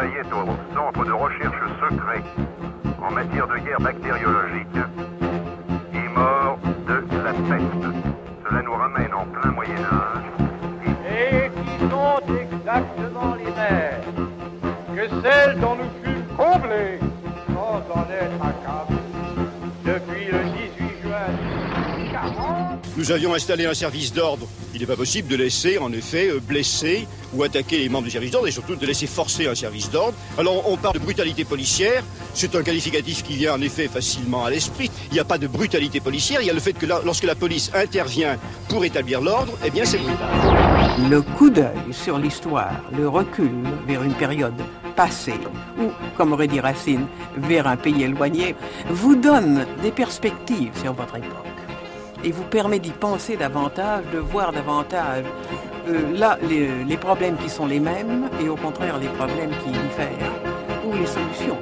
travaillait au centre de recherche secret en matière de guerre bactériologique est mort de la peste. Cela nous ramène en plein Moyen-Âge. Et qui sont exactement les mêmes que celles dont nous fûmes comblés sans en être accablés depuis le 18 juin 1940. Nous avions installé un service d'ordre. Il n'est pas possible de laisser, en effet, blesser ou attaquer les membres du service d'ordre et surtout de laisser forcer un service d'ordre. Alors, on parle de brutalité policière. C'est un qualificatif qui vient, en effet, facilement à l'esprit. Il n'y a pas de brutalité policière. Il y a le fait que lorsque la police intervient pour établir l'ordre, eh bien, c'est brutal. Le coup d'œil sur l'histoire, le recul vers une période passée, ou, comme aurait dit Racine, vers un pays éloigné, vous donne des perspectives sur votre époque. Et vous permet d'y penser davantage, de voir davantage là les problèmes qui sont les mêmes et au contraire les problèmes qui diffèrent ou les solutions.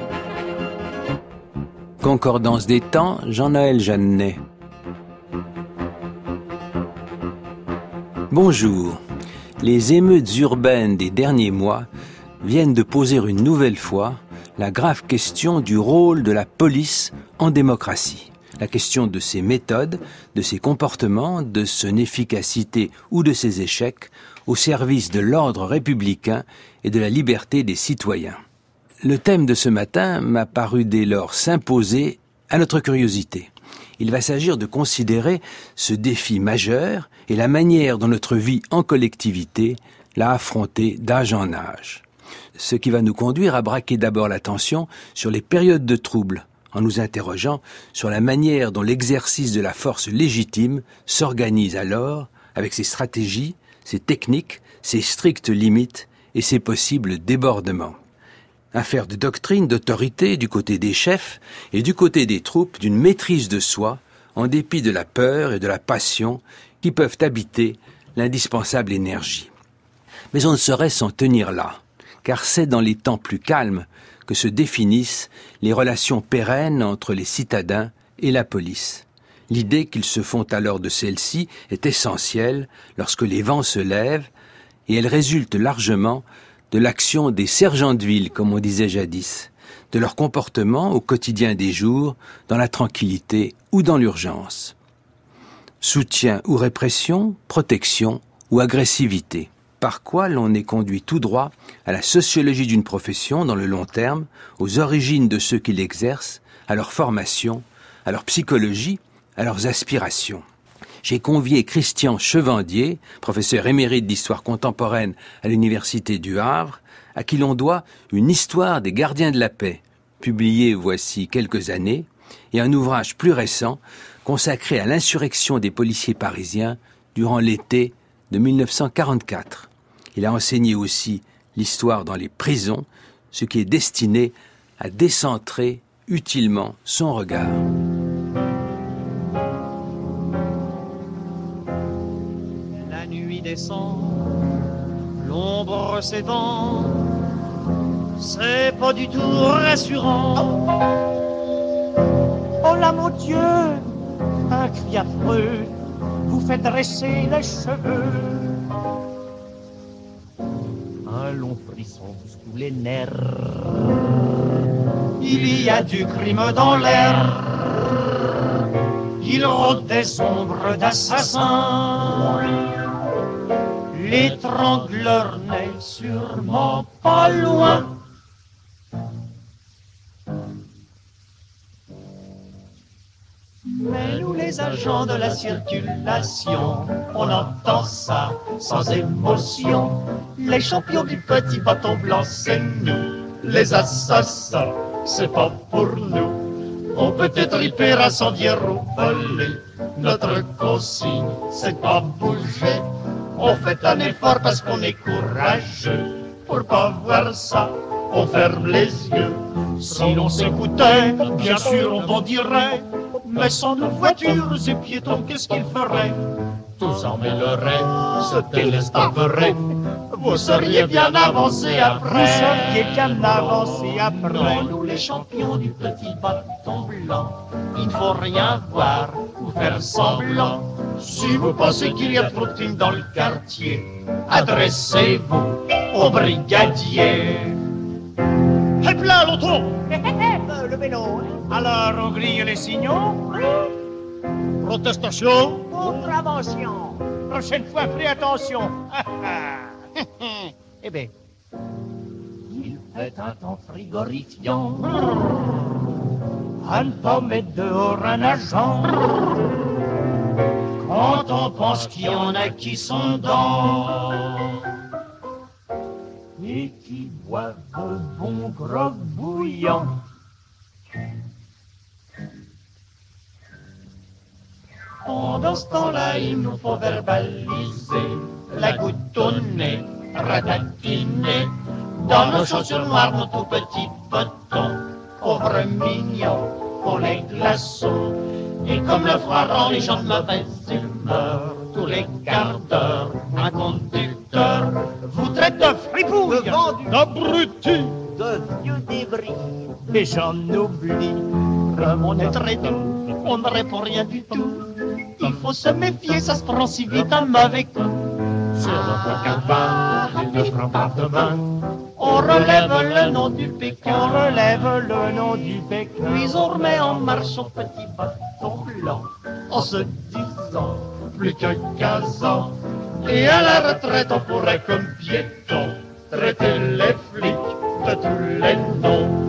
Concordance des temps, Jean-Noël Jeannet. Bonjour. Les émeutes urbaines des derniers mois viennent de poser une nouvelle fois la grave question du rôle de la police en démocratie. La question de ses méthodes, de ses comportements, de son efficacité ou de ses échecs au service de l'ordre républicain et de la liberté des citoyens. Le thème de ce matin m'a paru dès lors s'imposer à notre curiosité. Il va s'agir de considérer ce défi majeur et la manière dont notre vie en collectivité l'a affronté d'âge en âge. Ce qui va nous conduire à braquer d'abord l'attention sur les périodes de trouble, en nous interrogeant sur la manière dont l'exercice de la force légitime s'organise alors avec ses stratégies, ses techniques, ses strictes limites et ses possibles débordements. Affaire de doctrine, d'autorité du côté des chefs et du côté des troupes d'une maîtrise de soi en dépit de la peur et de la passion qui peuvent habiter l'indispensable énergie. Mais on ne saurait s'en tenir là, car c'est dans les temps plus calmes que se définissent les relations pérennes entre les citadins et la police. L'idée qu'ils se font alors de celle-ci est essentielle lorsque les vents se lèvent et elle résulte largement de l'action des sergents de ville, comme on disait jadis, de leur comportement au quotidien des jours, dans la tranquillité ou dans l'urgence. Soutien ou répression, protection ou agressivité. Par quoi l'on est conduit tout droit à la sociologie d'une profession dans le long terme, aux origines de ceux qui l'exercent, à leur formation, à leur psychologie, à leurs aspirations. J'ai convié Christian Chevandier, professeur émérite d'histoire contemporaine à l'université du Havre, à qui l'on doit une histoire des gardiens de la paix, publiée voici quelques années, et un ouvrage plus récent consacré à l'insurrection des policiers parisiens durant l'été de 1944. Il a enseigné aussi l'histoire dans les prisons, ce qui est destiné à décentrer utilement son regard. La nuit descend, l'ombre s'étend, c'est pas du tout rassurant. Oh là mon Dieu, un cri affreux vous fait dresser les cheveux. Un long frisson sous les nerfs. Il y a du crime dans l'air. Il rôde des ombres d'assassins. L'étrangleur n'est sûrement pas loin. Mais nous les agents de la circulation, on entend ça sans émotion. Les champions du petit bâton blanc, c'est nous. Les assassins, c'est pas pour nous. On peut être hyper incendiaire ou voler. Notre consigne, c'est pas bouger. On fait un effort parce qu'on est courageux. Pour pas voir ça, on ferme les yeux. Si l'on s'écoutait, bien sûr on bandirait. Mais sans nos voitures et piétons, qu'est-ce qu'ils feraient? Tous en mêleraient, se délestraveraient. Vous seriez bien avancés après. Vous seriez bien avancés après. Non, nous les champions du petit bâton blanc, il ne faut rien voir ou faire semblant. Si vous pensez qu'il y a trop de crimes dans le quartier, adressez-vous au brigadier. Et là, l'auto. Le vélo. Alors, on grille les signaux. Protestation. Contravention. Prochaine fois, fais attention. Eh bien. Il fait un temps frigorifiant. À ne pas mettre dehors un agent. Quand on pense qu'il y en a qui sont dedans et qui boivent de bon grog bouillant. Pendant ce temps-là, il nous faut verbaliser la goutte au nez, ratatiner dans nos chaussures noires, nos tout petits bottons, pauvres mignons, pour les glaçons. Et comme le froid rend les gens de mauvaise humeur, tous les quarts d'heure, un conducteur vous traite de fripouille, De vendu. d'abruti, De vieux débris. et j'en oublie. Comme on est très doux, on ne répond rien du tout. Il faut se méfier, ça se prend si vite un mauvais coup. Sur notre cabane, notre appartement, on relève le nom du Pékin, on relève le nom du Pékin. Puis on remet en marche son petit bâton blanc, en se disant plus que 15 ans. Et à la retraite, on pourrait comme piéton traiter les flics de tous les noms.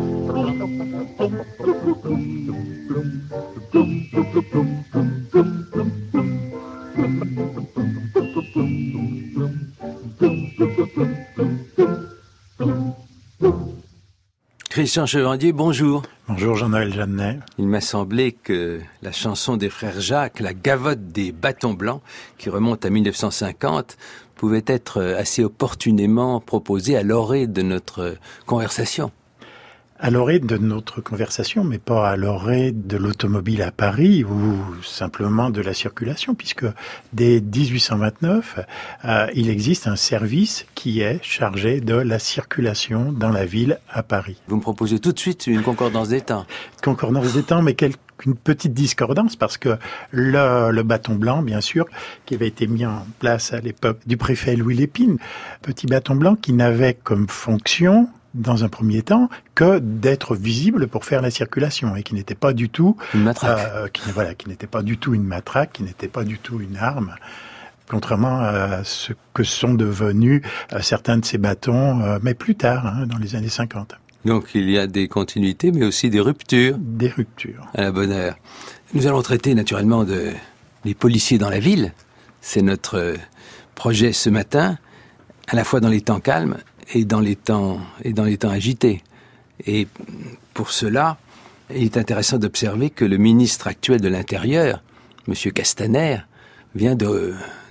Christian Chevandier, bonjour. Bonjour Jean-Noël Jeannet. Il m'a semblé que la chanson des frères Jacques, la gavotte des bâtons blancs, qui remonte à 1950, pouvait être assez opportunément proposée à l'orée de notre conversation. À l'orée de notre conversation, mais pas à l'orée de l'automobile à Paris ou simplement de la circulation, puisque dès 1829, il existe un service qui est chargé de la circulation dans la ville à Paris. Vous me proposez tout de suite une concordance des temps. Concordance des temps, mais une petite discordance, parce que le bâton blanc, bien sûr, qui avait été mis en place à l'époque du préfet Louis Lépine, petit bâton blanc qui n'avait comme fonction, dans un premier temps, que d'être visible pour faire la circulation et qui n'était pas du tout une matraque. Qui n'était pas du tout une matraque, qui n'était pas du tout une arme, contrairement à ce que sont devenus certains de ces bâtons, mais plus tard, dans les années 50. Donc il y a des continuités, mais aussi des ruptures. Des ruptures. À la bonne heure. Nous allons traiter naturellement des policiers dans la ville. C'est notre projet ce matin, à la fois dans les temps calmes et dans les temps agités. Et pour cela, il est intéressant d'observer que le ministre actuel de l'Intérieur, M. Castaner, vient de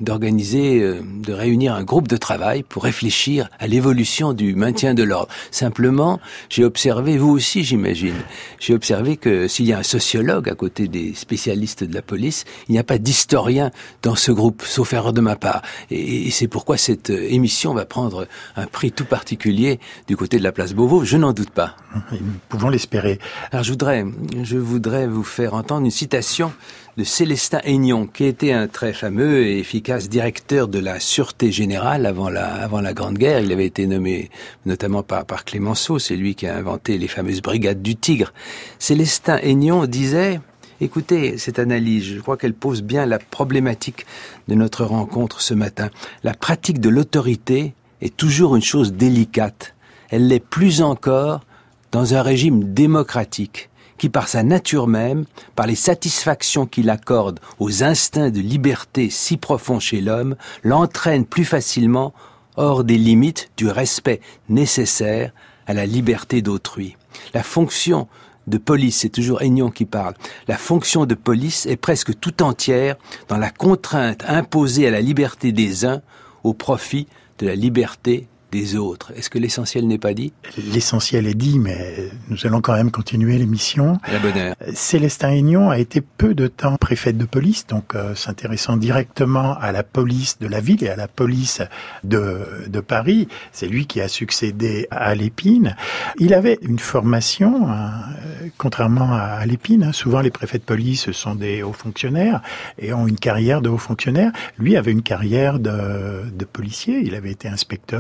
réunir un groupe de travail pour réfléchir à l'évolution du maintien de l'ordre. Simplement, j'ai observé, vous aussi j'imagine, j'ai observé que s'il y a un sociologue à côté des spécialistes de la police, il n'y a pas d'historien dans ce groupe, sauf erreur de ma part. Et c'est pourquoi cette émission va prendre un prix tout particulier du côté de la place Beauvau, je n'en doute pas. Nous pouvons l'espérer. Alors je voudrais vous faire entendre une citation de Célestin Aignon, qui était un très fameux et efficace directeur de la Sûreté Générale avant la Grande Guerre. Il avait été nommé notamment par Clémenceau, c'est lui qui a inventé les fameuses brigades du Tigre. Célestin Aignon disait, écoutez cette analyse, je crois qu'elle pose bien la problématique de notre rencontre ce matin. La pratique de l'autorité est toujours une chose délicate. Elle l'est plus encore dans un régime démocratique, qui par sa nature même, par les satisfactions qu'il accorde aux instincts de liberté si profonds chez l'homme, l'entraîne plus facilement hors des limites du respect nécessaire à la liberté d'autrui. La fonction de police, c'est toujours Aignon qui parle, la fonction de police est presque tout entière dans la contrainte imposée à la liberté des uns au profit de la liberté des autres. Est-ce que l'essentiel n'est pas dit ? L'essentiel est dit, mais nous allons quand même continuer l'émission. À la bonne heure. Célestin Aignon a été peu de temps préfet de police, donc s'intéressant directement à la police de la ville et à la police de Paris. C'est lui qui a succédé à Lépine. Il avait une formation, contrairement à Lépine. Souvent, les préfets de police sont des hauts fonctionnaires et ont une carrière de hauts fonctionnaires. Lui avait une carrière de policier. Il avait été inspecteur, il avait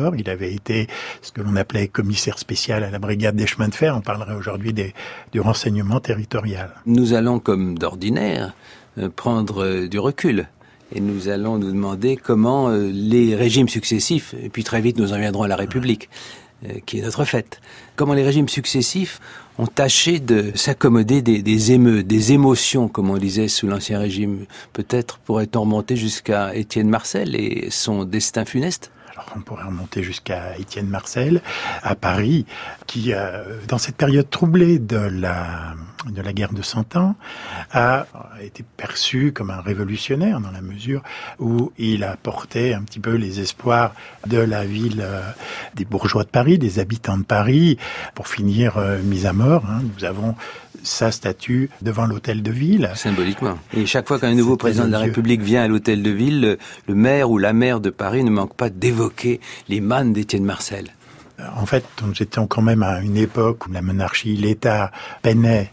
avait été ce que l'on appelait commissaire spécial à la brigade des chemins de fer. On parlerait aujourd'hui du renseignement territorial. Nous allons, comme d'ordinaire, prendre du recul. Et nous allons nous demander comment les régimes successifs, et puis très vite nous en viendrons à la République, qui est notre fête, comment les régimes successifs ont tâché de s'accommoder des émeutes, des émotions, comme on disait sous l'Ancien Régime. Peut-être pourrait-on remonter jusqu'à Étienne Marcel et son destin funeste ? Alors on pourrait remonter jusqu'à Étienne Marcel, à Paris, qui, dans cette période troublée de la guerre de 100 ans, a été perçu comme un révolutionnaire dans la mesure où il a porté un petit peu les espoirs de la ville, des bourgeois de Paris, des habitants de Paris, pour finir mis à mort. Nous avons sa statue devant l'hôtel de ville. Symboliquement. Et chaque fois qu'un nouveau président de la République vient à l'hôtel de ville, le maire ou la maire de Paris ne manque pas d'évoquer les mannes d'Étienne Marcel. En fait, nous étions quand même à une époque où la monarchie, l'État peinait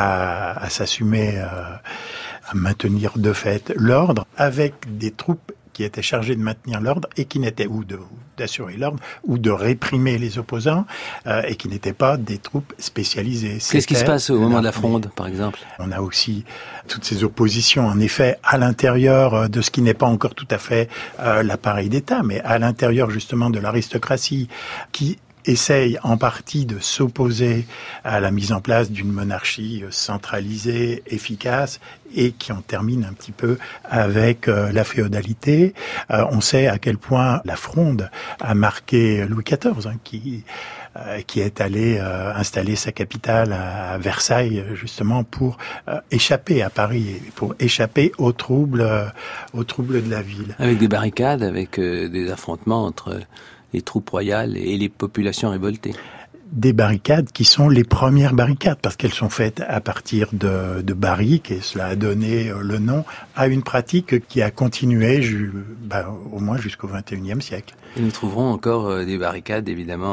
à s'assumer, à maintenir de fait l'ordre, avec des troupes qui étaient chargées de maintenir l'ordre et qui n'étaient ou d'assurer l'ordre ou de réprimer les opposants et qui n'étaient pas des troupes spécialisées. Qu'est-ce qui se passe au moment de la Fronde, par exemple ? On a aussi toutes ces oppositions, en effet, à l'intérieur de ce qui n'est pas encore tout à fait l'appareil d'État, mais à l'intérieur justement de l'aristocratie qui essaye en partie de s'opposer à la mise en place d'une monarchie centralisée, efficace, et qui en termine un petit peu avec la féodalité. On sait à quel point la Fronde a marqué Louis XIV, qui est allé installer sa capitale à Versailles, justement pour échapper à Paris, pour échapper aux troubles de la ville. Avec des barricades, avec des affrontements entre les troupes royales et les populations révoltées. Des barricades qui sont les premières barricades, parce qu'elles sont faites à partir de barriques, et cela a donné le nom à une pratique qui a continué au moins jusqu'au XXIe siècle. Et nous trouverons encore des barricades, évidemment, en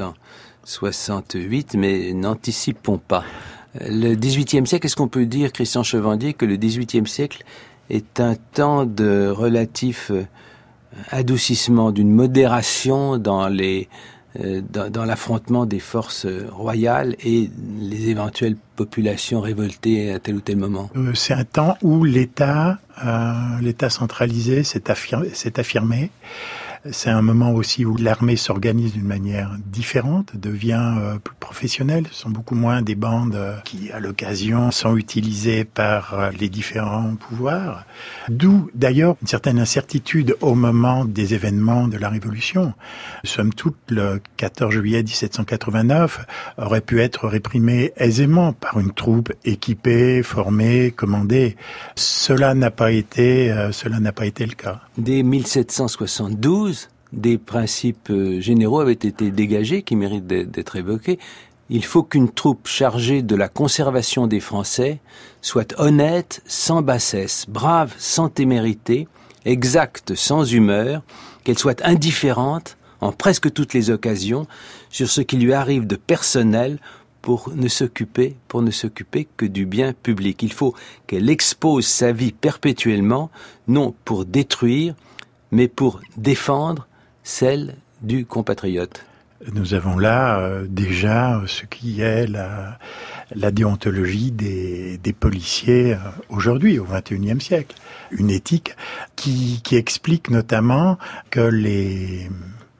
1968, mais n'anticipons pas. Le XVIIIe siècle, est-ce qu'on peut dire, Christian Chevandier, que le XVIIIe siècle est un temps de relatif adoucissement, d'une modération dans l'affrontement des forces royales et les éventuelles populations révoltées à tel ou tel moment? C'est un temps où l'État centralisé s'est affirmé. C'est un moment aussi où l'armée s'organise d'une manière différente, devient plus professionnelle. Ce sont beaucoup moins des bandes qui, à l'occasion, sont utilisées par les différents pouvoirs. D'où, d'ailleurs, une certaine incertitude au moment des événements de la Révolution. Somme toute, le 14 juillet 1789 aurait pu être réprimé aisément par une troupe équipée, formée, commandée. Cela n'a pas été le cas. Dès 1772, des principes généraux avaient été dégagés qui méritent d'être évoqués. Il faut qu'une troupe chargée de la conservation des Français soit honnête, sans bassesse, brave, sans témérité, exacte, sans humeur, qu'elle soit indifférente en presque toutes les occasions sur ce qui lui arrive de personnel pour ne s'occuper que du bien public. Il faut qu'elle expose sa vie perpétuellement, non pour détruire, mais pour défendre celle du compatriote. Nous avons là déjà ce qui est la déontologie des policiers aujourd'hui, au XXIe siècle. Une éthique qui explique notamment que les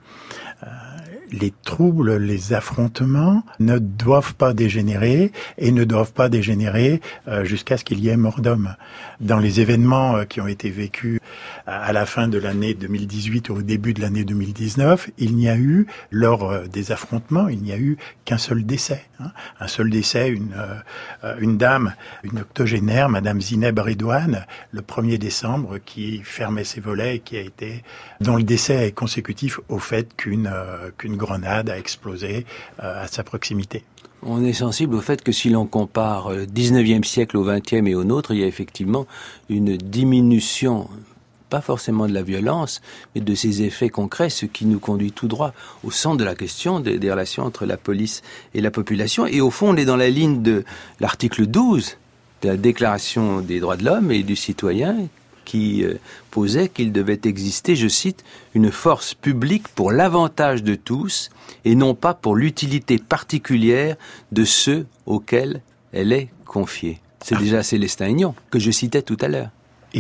troubles, les affrontements ne doivent pas dégénérer et ne doivent pas dégénérer jusqu'à ce qu'il y ait mort d'homme. Dans les événements qui ont été vécus à la fin de l'année 2018 ou au début de l'année 2019, il n'y a eu, lors des affrontements, il n'y a eu qu'un seul décès. Un seul décès, une dame, une octogénaire, Madame Zineb Redouane, le 1er décembre, qui fermait ses volets et dont le décès est consécutif au fait qu'une grenade a explosé à sa proximité. On est sensible au fait que si l'on compare le 19e siècle au 20e et au nôtre, il y a effectivement une diminution, pas forcément de la violence, mais de ses effets concrets, ce qui nous conduit tout droit au centre de la question des relations entre la police et la population. Et au fond, on est dans la ligne de l'article 12 de la Déclaration des droits de l'homme et du citoyen, qui posait qu'il devait exister, je cite, une force publique pour l'avantage de tous et non pas pour l'utilité particulière de ceux auxquels elle est confiée. C'est déjà Célestin Aignan que je citais tout à l'heure. Et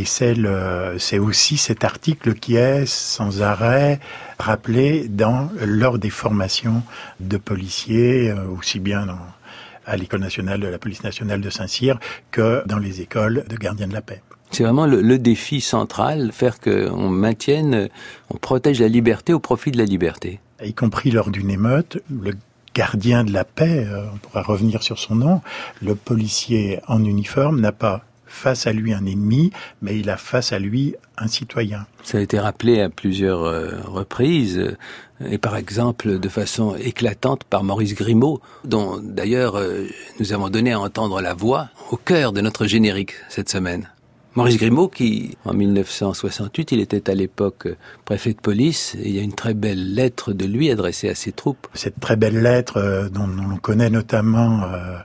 c'est aussi cet article qui est sans arrêt rappelé lors des formations de policiers, aussi bien à l'École nationale de la police nationale de Saint-Cyr que dans les écoles de gardiens de la paix. C'est vraiment le défi central, faire qu'on maintienne, on protège la liberté au profit de la liberté. Y compris lors d'une émeute, le gardien de la paix, on pourra revenir sur son nom, le policier en uniforme n'a pas face à lui un ennemi, mais il a face à lui un citoyen. Ça a été rappelé à plusieurs reprises, et par exemple de façon éclatante par Maurice Grimaud, dont d'ailleurs nous avons donné à entendre la voix au cœur de notre générique cette semaine. Maurice Grimaud qui, en 1968, il était à l'époque préfet de police, et il y a une très belle lettre de lui adressée à ses troupes. Cette très belle lettre dont on connaît notamment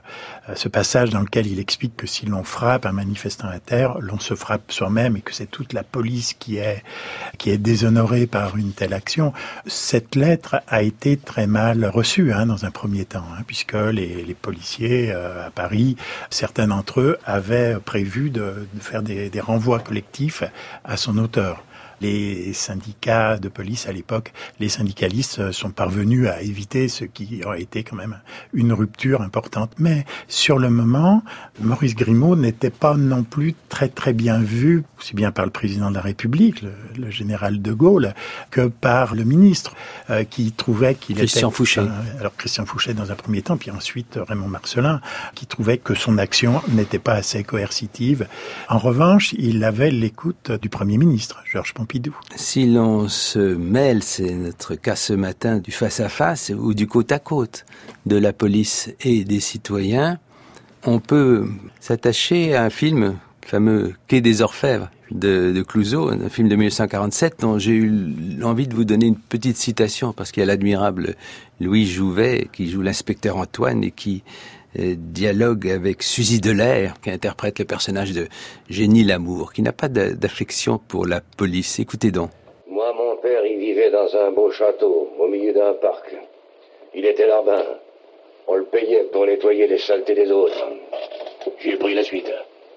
ce passage dans lequel il explique que si l'on frappe un manifestant à terre, l'on se frappe soi-même et que c'est toute la police qui est déshonorée par une telle action. Cette lettre a été très mal reçue dans un premier temps, puisque les policiers à Paris, certains d'entre eux avaient prévu de faire des renvois collectifs à son auteur. Les syndicats de police à l'époque, les syndicalistes sont parvenus à éviter ce qui aurait été quand même une rupture importante. Mais sur le moment, Maurice Grimaud n'était pas non plus très très bien vu, aussi bien par le président de la République, le général de Gaulle, que par le ministre, qui trouvait qu'il Christian Fouché. Alors Christian Fouché dans un premier temps, puis ensuite Raymond Marcellin, qui trouvait que son action n'était pas assez coercitive. En revanche, il avait l'écoute du Premier ministre, Georges Pompidou. Si l'on se mêle, c'est notre cas ce matin, du face-à-face ou du côte-à-côte de la police et des citoyens, on peut s'attacher à un film, le fameux Quai des Orfèvres de Clouzot, un film de 1947 dont j'ai eu l'envie de vous donner une petite citation parce qu'il y a l'admirable Louis Jouvet qui joue l'inspecteur Antoine et qui dialogue avec Suzy Delair, qui interprète le personnage de Génie Lamour, qui n'a pas d'affection pour la police. Écoutez donc. Moi, mon père, il vivait dans un beau château, au milieu d'un parc. Il était rabbin. On le payait pour nettoyer les saletés des autres. J'ai pris la suite.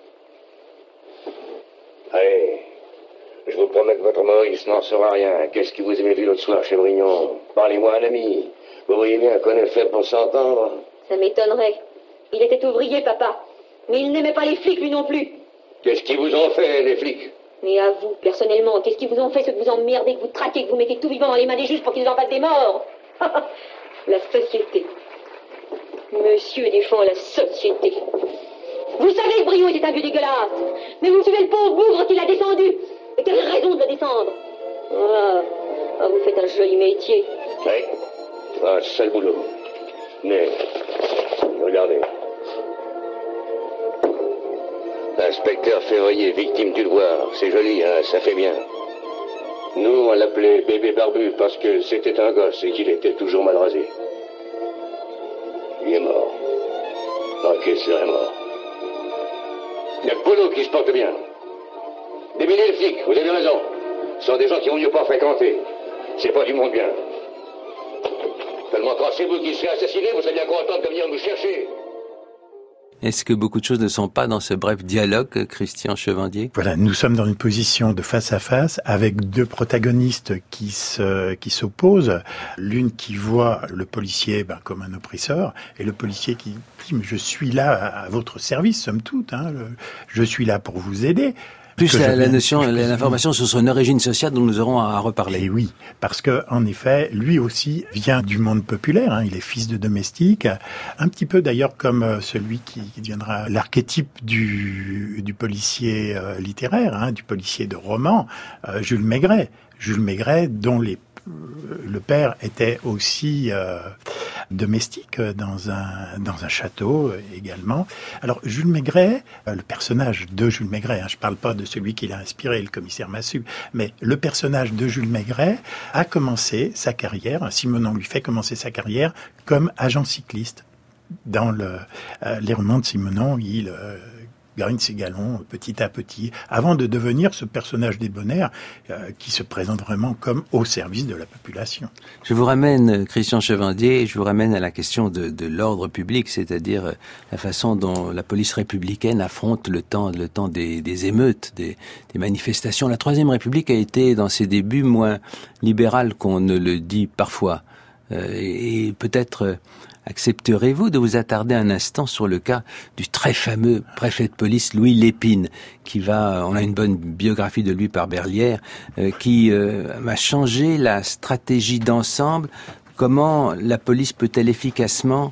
Allez, je vous promets que votre Maurice n'en saura rien. Qu'est-ce que vous avez vu l'autre soir chez Brignon? Parlez-moi, un ami. Vous voyez bien qu'on est fait pour s'entendre. Ça m'étonnerait. Il était ouvrier, papa. Mais il n'aimait pas les flics, lui non plus. Qu'est-ce qu'ils vous ont fait, les flics? Mais à vous, personnellement, qu'est-ce qu'ils vous ont fait, ceux que vous emmerdez, que vous traquez, que vous mettez tout vivant dans les mains des juges pour qu'ils en battent des morts? La société. Monsieur défend la société. Vous savez que Brion était un vieux dégueulasse. Mais vous suivez le pauvre bougre qui l'a descendu. Et quelle raison de le descendre? Vous faites un joli métier. Oui, un sale boulot. Mais, regardez. Inspecteur Février, victime du devoir. C'est joli, ça fait bien. Nous, on l'appelait bébé barbu parce que c'était un gosse et qu'il était toujours mal rasé. Il est mort. Ok, c'est mort. Il y a que Polo qui se porte bien. Déminez les flics, vous avez raison. Ce sont des gens qui vont mieux pas fréquenter. C'est pas du monde bien. Seulement quand c'est vous qui serez assassiné, vous serez bien content de venir nous chercher. Est-ce que beaucoup de choses ne sont pas dans ce bref dialogue, Christian Chevandier? Voilà, nous sommes dans une position de face à face avec deux protagonistes qui s'opposent. L'une qui voit le policier comme un oppresseur et le policier qui dit « mais je suis là à votre service, somme toute, je suis là pour vous aider ». Plus la notion, l'information sur son origine sociale dont nous aurons à reparler. Et oui, parce que en effet, lui aussi vient du monde populaire. Il est fils de domestique, un petit peu d'ailleurs comme celui qui deviendra l'archétype du policier littéraire, du policier de roman, Jules Maigret. Jules Maigret, dont le père était aussi domestique dans un château également. Alors Jules Maigret, le personnage de Jules Maigret, je parle pas de celui qui l'a inspiré, le commissaire Massu, mais le personnage de Jules Maigret a commencé sa carrière, Simenon lui fait commencer sa carrière comme agent cycliste. Dans les romans de Simenon, il gagne ses galons petit à petit, avant de devenir ce personnage débonnaire qui se présente vraiment comme au service de la population. Je vous ramène, Christian Chevandier, je vous ramène à la question de l'ordre public, c'est-à-dire la façon dont la police républicaine affronte le temps des émeutes, des manifestations. La Troisième République a été, dans ses débuts, moins libérale qu'on ne le dit parfois. Et peut-être accepterez-vous de vous attarder un instant sur le cas du très fameux préfet de police Louis Lépine, on a une bonne biographie de lui par Berlière, qui va changer la stratégie d'ensemble. Comment la police peut-elle efficacement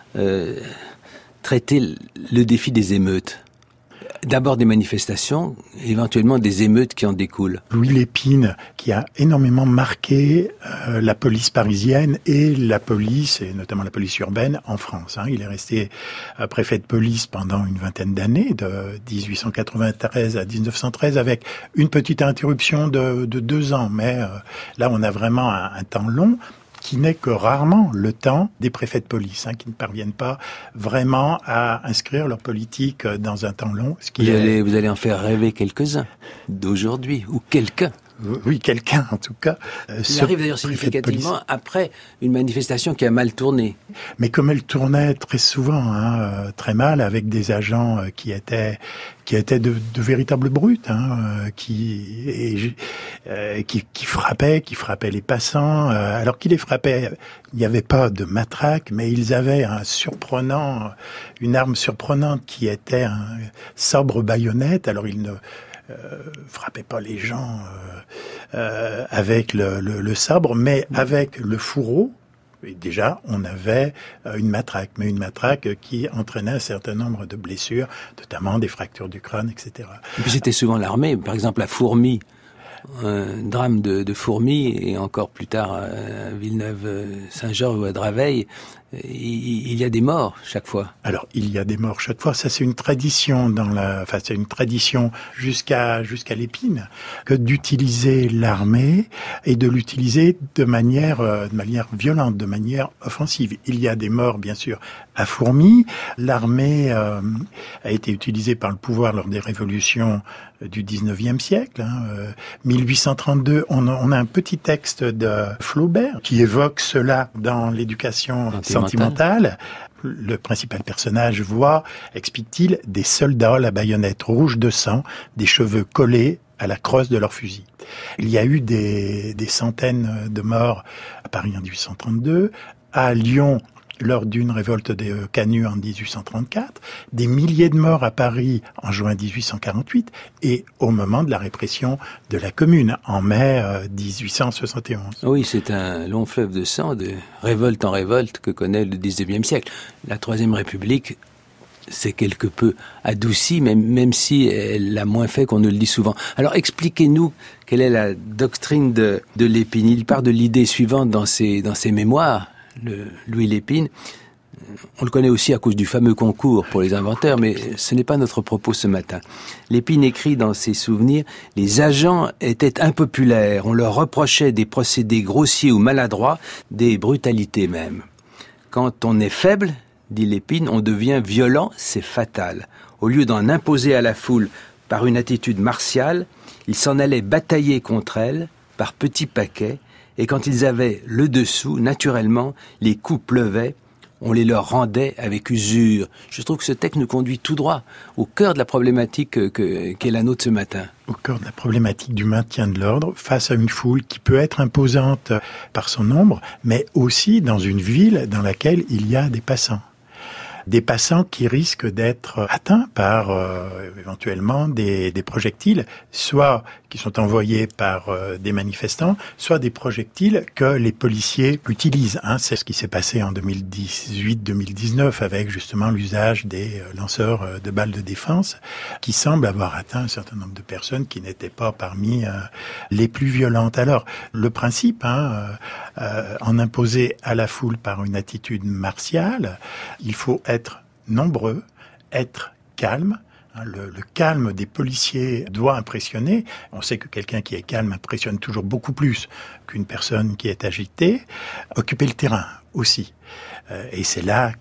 traiter le défi des émeutes ? D'abord des manifestations, éventuellement des émeutes qui en découlent. Louis Lépine, qui a énormément marqué la police parisienne et la police, et notamment la police urbaine, en France. Il est resté préfet de police pendant une vingtaine d'années, de 1893 à 1913, avec une petite interruption de 2 ans. Mais là, on a vraiment un temps long, qui n'est que rarement le temps des préfets de police, qui ne parviennent pas vraiment à inscrire leur politique dans un temps long. Vous allez en faire rêver quelques-uns d'aujourd'hui, ou quelqu'un. Oui, quelqu'un en tout cas. Il arrive d'ailleurs significativement après une manifestation qui a mal tourné. Mais comme elle tournait très souvent, très mal, avec des agents qui étaient de véritables brutes, qui frappaient les passants. Alors qu'ils les frappaient, il n'y avait pas de matraque, mais ils avaient une arme surprenante qui était un sabre baïonnette. Alors ils ne frappaient pas les gens avec le sabre, mais avec le fourreau. Et déjà, on avait une matraque, mais une matraque qui entraînait un certain nombre de blessures, notamment des fractures du crâne, etc. Et puis c'était souvent l'armée, par exemple la fourmi, un drame de fourmis, et encore plus tard à Villeneuve-Saint-Georges ou à Draveil, il y a des morts chaque fois. Alors, il y a des morts chaque fois. Ça, c'est une tradition c'est une tradition jusqu'à Lépine, que d'utiliser l'armée et de l'utiliser de manière violente, de manière offensive. Il y a des morts, bien sûr, à Fourmi. L'armée a été utilisée par le pouvoir lors des révolutions du 19e siècle. 1832, on a un petit texte de Flaubert qui évoque cela dans l'éducation sentimentale. Le principal personnage voit, explique-t-il, des soldats à la baïonnette rouge de sang, des cheveux collés à la crosse de leur fusil. Il y a eu des centaines de morts à Paris en 1832, à Lyon lors d'une révolte des Canuts en 1834, des milliers de morts à Paris en juin 1848 et au moment de la répression de la Commune en mai 1871. Oui, c'est un long fleuve de sang, de révolte en révolte que connaît le 19e siècle. La Troisième République s'est quelque peu adoucie, même si elle l'a moins fait qu'on ne le dit souvent. Alors expliquez-nous quelle est la doctrine de Lépine. Il part de l'idée suivante dans ses mémoires, Louis Lépine. On le connaît aussi à cause du fameux concours pour les inventeurs, mais ce n'est pas notre propos ce matin. Lépine écrit dans ses souvenirs « Les agents étaient impopulaires, on leur reprochait des procédés grossiers ou maladroits, des brutalités même. Quand on est faible, dit Lépine, on devient violent, c'est fatal. Au lieu d'en imposer à la foule par une attitude martiale, ils s'en allaient batailler contre elle par petits paquets, et quand ils avaient le dessous, naturellement, les coups pleuvaient, on les leur rendait avec usure. Je trouve que ce texte nous conduit tout droit au cœur de la problématique qu'est la nôtre ce matin. Au cœur de la problématique du maintien de l'ordre face à une foule qui peut être imposante par son nombre, mais aussi dans une ville dans laquelle il y a des passants. Des passants qui risquent d'être atteints par éventuellement des projectiles, soit qui sont envoyés par des manifestants, soit des projectiles que les policiers utilisent. C'est ce qui s'est passé en 2018-2019 avec justement l'usage des lanceurs de balles de défense qui semblent avoir atteint un certain nombre de personnes qui n'étaient pas parmi les plus violentes. Alors, le principe, en imposer à la foule par une attitude martiale, il faut être nombreux, être calme. Le calme des policiers doit impressionner. On sait que quelqu'un qui est calme impressionne toujours beaucoup plus qu'une personne qui est agitée. Occuper le terrain aussi. Et c'est là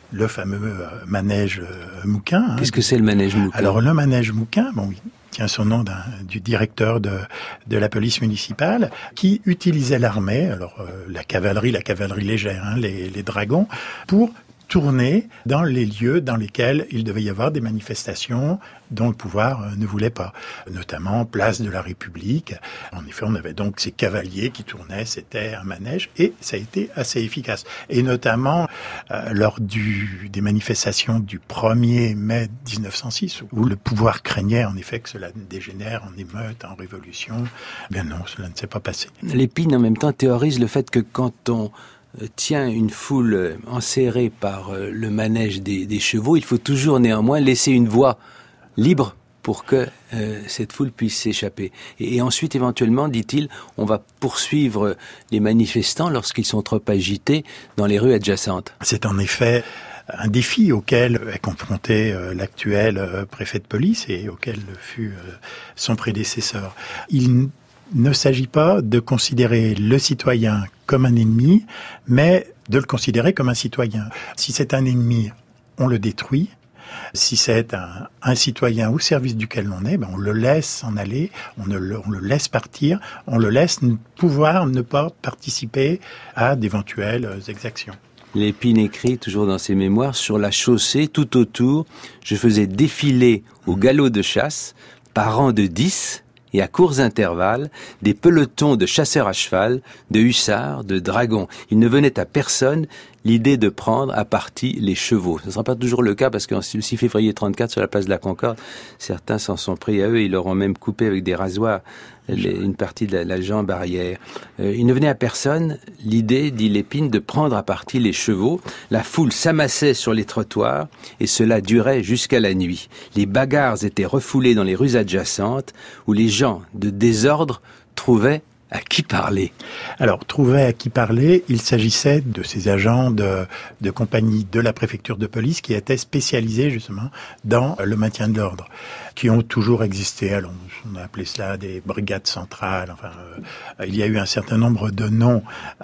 le fameux manège Mouquin. Qu'est-ce que c'est le manège Mouquin? Alors le manège Mouquin, bon, il tient son nom du directeur de la police municipale, qui utilisait l'armée, alors la cavalerie légère, hein, les dragons, pour tourner dans les lieux dans lesquels il devait y avoir des manifestations dont le pouvoir ne voulait pas, notamment place de la République. En effet, on avait donc ces cavaliers qui tournaient, c'était un manège, et ça a été assez efficace. Et notamment lors des manifestations du 1er mai 1906, où le pouvoir craignait en effet que cela dégénère en émeute, en révolution. Bien non, cela ne s'est pas passé. Lépine, en même temps, théorise le fait que quand on tient une foule enserrée par le manège des chevaux, il faut toujours néanmoins laisser une voie libre pour que cette foule puisse s'échapper. Et ensuite, éventuellement, dit-il, on va poursuivre les manifestants lorsqu'ils sont trop agités dans les rues adjacentes. C'est en effet un défi auquel est confronté l'actuel préfet de police et auquel fut son prédécesseur. Il ne s'agit pas de considérer le citoyen comme un ennemi, mais de le considérer comme un citoyen. Si c'est un ennemi, on le détruit. Si c'est un citoyen au service duquel on est, on le laisse s'en aller, on le laisse partir, on le laisse pouvoir ne pas participer à d'éventuelles exactions. Lépine écrit, toujours dans ses mémoires, sur la chaussée, tout autour, je faisais défiler au galop de chasse, par rang de 10, et à courts intervalles, des pelotons de chasseurs à cheval, de hussards, de dragons. Il ne venait à personne l'idée de prendre à partie les chevaux. Ce ne sera pas toujours le cas parce que le 6 février 34, sur la place de la Concorde, certains s'en sont pris à eux. Ils leur ont même coupé avec des rasoirs une partie de la jambe arrière. Il ne venait à personne l'idée, dit Lépine, de prendre à partie les chevaux. La foule s'amassait sur les trottoirs et cela durait jusqu'à la nuit. Les bagarres étaient refoulées dans les rues adjacentes où les gens de désordre trouvaient à qui parler. Alors, trouver à qui parler, il s'agissait de ces agents de compagnie de la préfecture de police qui étaient spécialisés justement dans le maintien de l'ordre, qui ont toujours existé. Alors, on a appelé cela des brigades centrales. Enfin, il y a eu un certain nombre de noms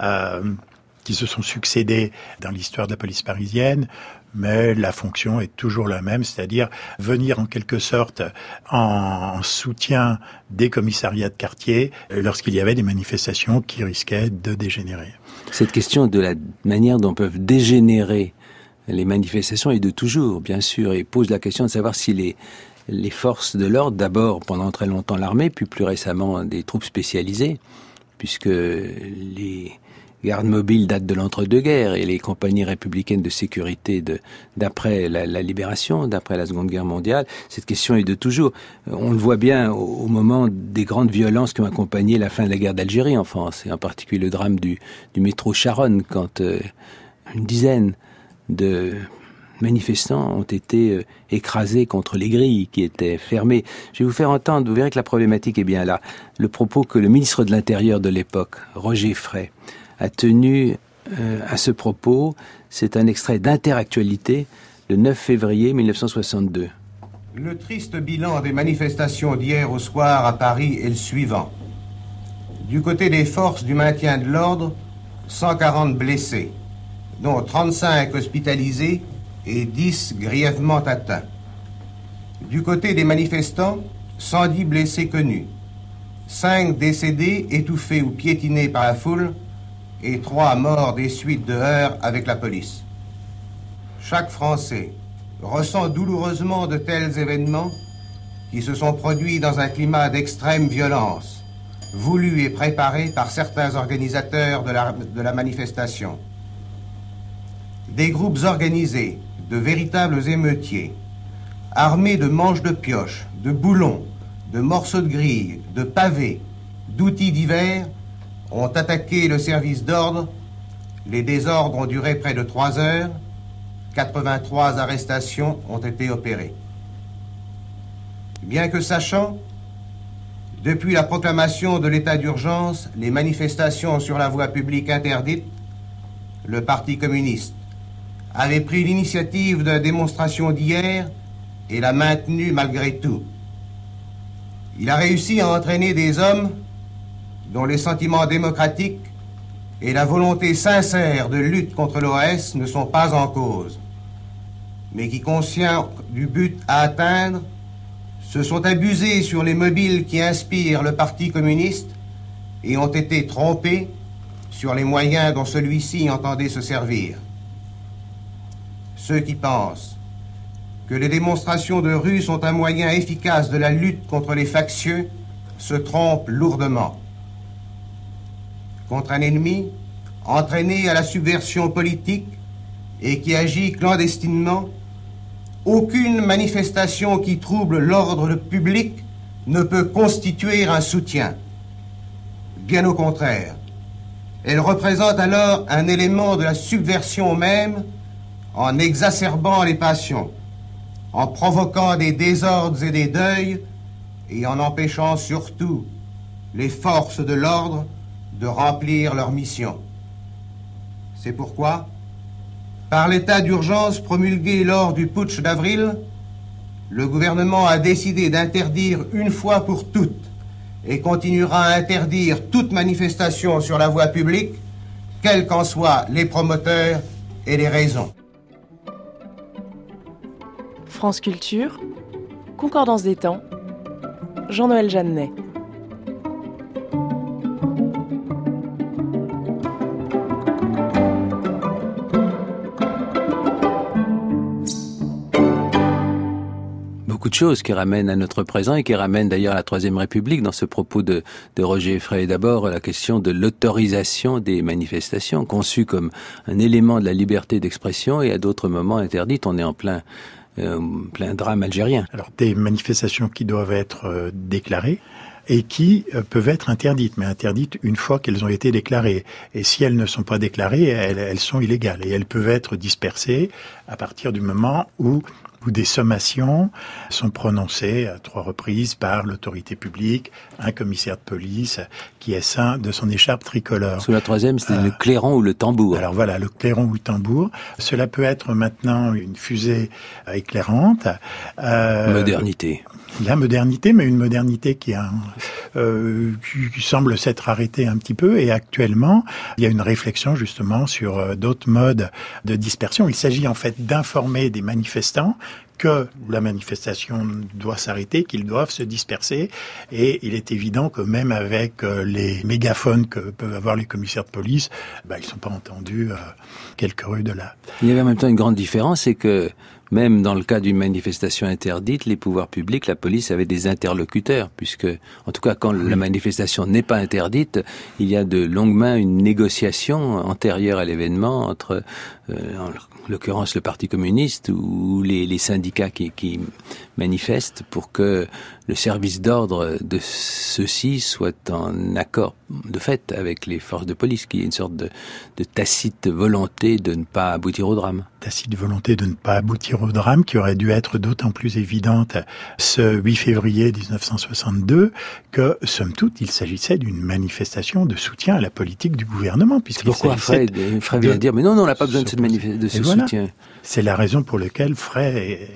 qui se sont succédés dans l'histoire de la police parisienne. Mais la fonction est toujours la même, c'est-à-dire venir en quelque sorte en soutien des commissariats de quartier lorsqu'il y avait des manifestations qui risquaient de dégénérer. Cette question de la manière dont peuvent dégénérer les manifestations est de toujours, bien sûr, et pose la question de savoir si les forces de l'ordre, d'abord pendant très longtemps l'armée, puis plus récemment des troupes spécialisées, puisque les gardes mobiles datent de l'entre-deux-guerres et les compagnies républicaines de sécurité d'après la libération, d'après la Seconde Guerre mondiale. Cette question est de toujours. On le voit bien au moment des grandes violences qui ont accompagné la fin de la guerre d'Algérie en France, et en particulier le drame du métro Charonne, quand une dizaine de manifestants ont été écrasés contre les grilles qui étaient fermées. Je vais vous faire entendre, vous verrez que la problématique est bien là, le propos que le ministre de l'Intérieur de l'époque, Roger Frey, a tenu à ce propos. C'est un extrait d'Interactualité, le 9 février 1962. Le triste bilan des manifestations d'hier au soir à Paris est le suivant. Du côté des forces du maintien de l'ordre, 140 blessés, dont 35 hospitalisés et 10 grièvement atteints. Du côté des manifestants, 110 blessés connus, 5 décédés étouffés ou piétinés par la foule, et 3 morts des suites de heurts avec la police. Chaque Français ressent douloureusement de tels événements qui se sont produits dans un climat d'extrême violence, voulu et préparé par certains organisateurs de la manifestation. Des groupes organisés, de véritables émeutiers, armés de manches de pioche, de boulons, de morceaux de grille, de pavés, d'outils divers, ont attaqué le service d'ordre. Les désordres ont duré près de 3 heures. 83 arrestations ont été opérées. Bien que sachant, depuis la proclamation de l'état d'urgence, les manifestations sur la voie publique interdites, le Parti communiste avait pris l'initiative de la démonstration d'hier et l'a maintenue malgré tout. Il a réussi à entraîner des hommes dont les sentiments démocratiques et la volonté sincère de lutte contre l'OAS ne sont pas en cause. mais qui, conscients du but à atteindre, se sont abusés sur les mobiles qui inspirent le Parti communiste et ont été trompés sur les moyens dont celui-ci entendait se servir. Ceux qui pensent que les démonstrations de rue sont un moyen efficace de la lutte contre les factieux se trompent lourdement. Contre un ennemi entraîné à la subversion politique et qui agit clandestinement, aucune manifestation qui trouble l'ordre public ne peut constituer un soutien. Bien au contraire, elle représente alors un élément de la subversion même en exacerbant les passions, en provoquant des désordres et des deuils et en empêchant surtout les forces de l'ordre de remplir leur mission. C'est pourquoi, par l'état d'urgence promulgué lors du putsch d'avril, le gouvernement a décidé d'interdire une fois pour toutes et continuera à interdire toute manifestation sur la voie publique, quels qu'en soient les promoteurs et les raisons. France Culture, Concordance des temps, Jean-Noël Jeannet. Beaucoup de choses qui ramènent à notre présent et qui ramènent d'ailleurs à la Troisième République dans ce propos de Roger Frey. D'abord, la question de l'autorisation des manifestations, conçue comme un élément de la liberté d'expression et à d'autres moments interdite. On est en plein drame algérien. Alors, des manifestations qui doivent être déclarées et qui peuvent être interdites, mais interdites une fois qu'elles ont été déclarées. Et si elles ne sont pas déclarées, elles sont illégales et elles peuvent être dispersées à partir du moment où des sommations sont prononcées à 3 reprises par l'autorité publique, un commissaire de police qui est ceint de son écharpe tricolore. Sous la troisième, c'était le clairon ou le tambour. Alors voilà, le clairon ou le tambour. Cela peut être maintenant une fusée éclairante. Modernité. La modernité, mais une modernité qui semble s'être arrêtée un petit peu. Et actuellement, il y a une réflexion justement sur d'autres modes de dispersion. Il s'agit en fait d'informer des manifestants que la manifestation doit s'arrêter, qu'ils doivent se disperser. Et il est évident que même avec les mégaphones que peuvent avoir les commissaires de police, ils ne sont pas entendus quelques rues de là. Il y avait en même temps une grande différence, c'est que même dans le cas d'une manifestation interdite, les pouvoirs publics, la police avaient des interlocuteurs, puisque, en tout cas, quand la manifestation n'est pas interdite, il y a de longue main une négociation antérieure à l'événement entre, en l'occurrence, le Parti communiste ou les syndicats qui manifestent pour que le service d'ordre de ceux-ci soit en accord de fait avec les forces de police, qui est une sorte de tacite volonté de ne pas aboutir au drame. Tacite volonté de ne pas aboutir au drame qui aurait dû être d'autant plus évidente ce 8 février 1962 que, somme toute, il s'agissait d'une manifestation de soutien à la politique du gouvernement. C'est pourquoi Frey vient dire, mais non, on n'a pas besoin de ce soutien. C'est la raison pour laquelle Frey,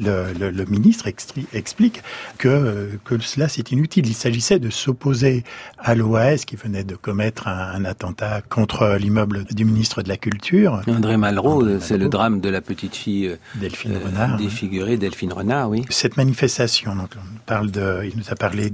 le ministre, explique que cela c'est inutile. Il s'agissait de s'opposer à l'OAS qui venait de commettre un attentat contre l'immeuble du ministre de la Culture. André Malraux, c'est le drame de la petite fille Delphine Renard, défigurée, Delphine Renard, oui. Cette manifestation, donc il nous a parlé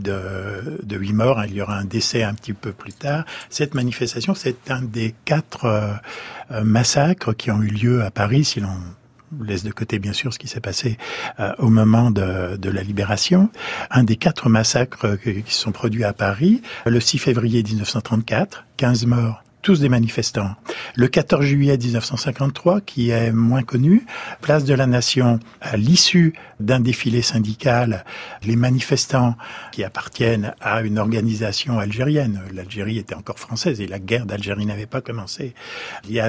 de 8 morts, il y aura un décès un petit peu plus tard. Cette manifestation, c'est un des 4 massacres qui ont eu lieu à Paris, si l'on laisse de côté bien sûr ce qui s'est passé au moment de la libération. Un des 4 massacres qui se sont produits à Paris, le 6 février 1934, 15 morts, tous des manifestants. Le 14 juillet 1953, qui est moins connu, place de la Nation, à l'issue d'un défilé syndical, les manifestants qui appartiennent à une organisation algérienne, l'Algérie était encore française et la guerre d'Algérie n'avait pas commencé, il y a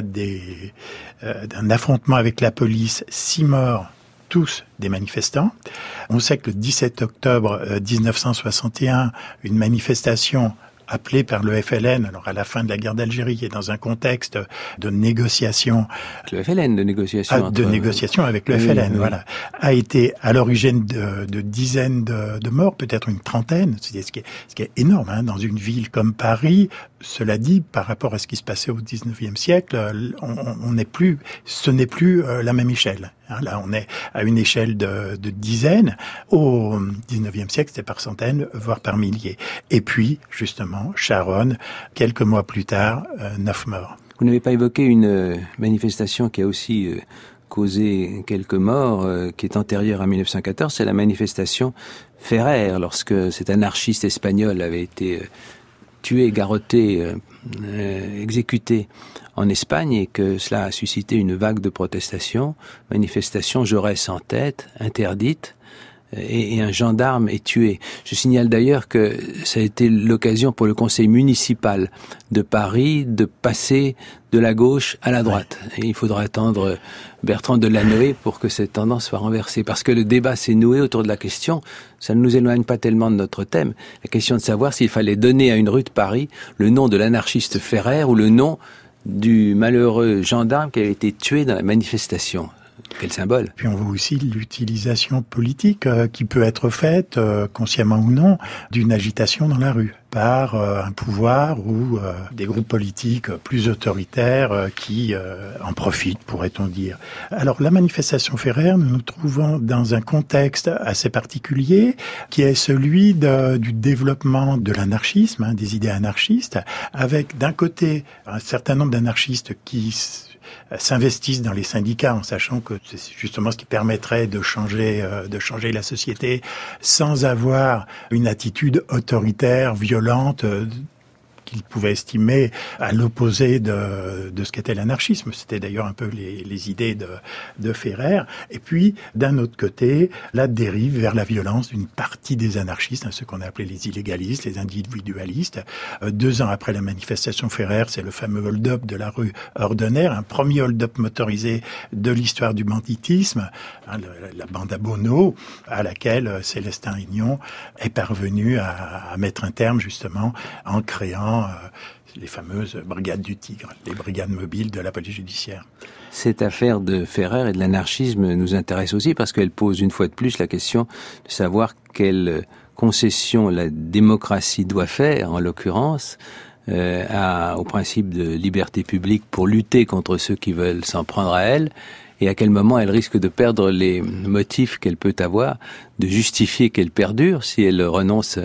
un affrontement avec la police, 6 morts, tous des manifestants. On sait que le 17 octobre 1961, une manifestation appelé par le FLN, alors à la fin de la guerre d'Algérie et dans un contexte de négociation. Le FLN, de négociation. De négociation avec le FLN, oui. Voilà. A été à l'origine de dizaines de morts, peut-être une trentaine, ce qui est énorme, hein, dans une ville comme Paris. Cela dit, par rapport à ce qui se passait au 19e siècle, ce n'est plus la même échelle. Là, on est à une échelle de dizaines. Au XIXe siècle, c'était par centaines, voire par milliers. Et puis, justement, Charonne, quelques mois plus tard, 9 morts. Vous n'avez pas évoqué une manifestation qui a aussi causé quelques morts, qui est antérieure à 1914, c'est la manifestation Ferrer, lorsque cet anarchiste espagnol avait été tué, garrotté, exécuté en Espagne, et que cela a suscité une vague de protestations, manifestation Jaurès en tête, interdite, et un gendarme est tué. Je signale d'ailleurs que ça a été l'occasion pour le conseil municipal de Paris de passer de la gauche à la droite. Et il faudra attendre Bertrand Delanoë pour que cette tendance soit renversée. Parce que le débat s'est noué autour de la question, ça ne nous éloigne pas tellement de notre thème, la question de savoir s'il fallait donner à une rue de Paris le nom de l'anarchiste Ferrer ou le nom du malheureux gendarme qui avait été tué dans la manifestation. Quel symbole. Puis on voit aussi l'utilisation politique qui peut être faite, consciemment ou non, d'une agitation dans la rue par un pouvoir ou des groupes politiques plus autoritaires qui en profitent, pourrait-on dire. Alors la manifestation Ferrer, nous nous trouvons dans un contexte assez particulier qui est celui du développement de l'anarchisme, des idées anarchistes, avec d'un côté un certain nombre d'anarchistes qui s'investissent dans les syndicats en sachant que c'est justement ce qui permettrait de changer la société sans avoir une attitude autoritaire, violente, qu'ils pouvaient estimer à l'opposé de ce qu'était l'anarchisme. C'était d'ailleurs un peu les idées de Ferrer. Et puis, d'un autre côté, la dérive vers la violence d'une partie des anarchistes, ceux qu'on a appelés les illégalistes, les individualistes. 2 ans après la manifestation Ferrer, c'est le fameux hold-up de la rue Ordener, un premier hold-up motorisé de l'histoire du banditisme, la bande à Bono, à laquelle Célestin Ignon est parvenu à mettre un terme justement en créant les fameuses brigades du Tigre, les brigades mobiles de la police judiciaire. Cette affaire de Ferrer et de l'anarchisme nous intéresse aussi parce qu'elle pose une fois de plus la question de savoir quelle concession la démocratie doit faire, en l'occurrence, au principe de liberté publique pour lutter contre ceux qui veulent s'en prendre à elle, et à quel moment elle risque de perdre les motifs qu'elle peut avoir, de justifier qu'elle perdure si elle renonce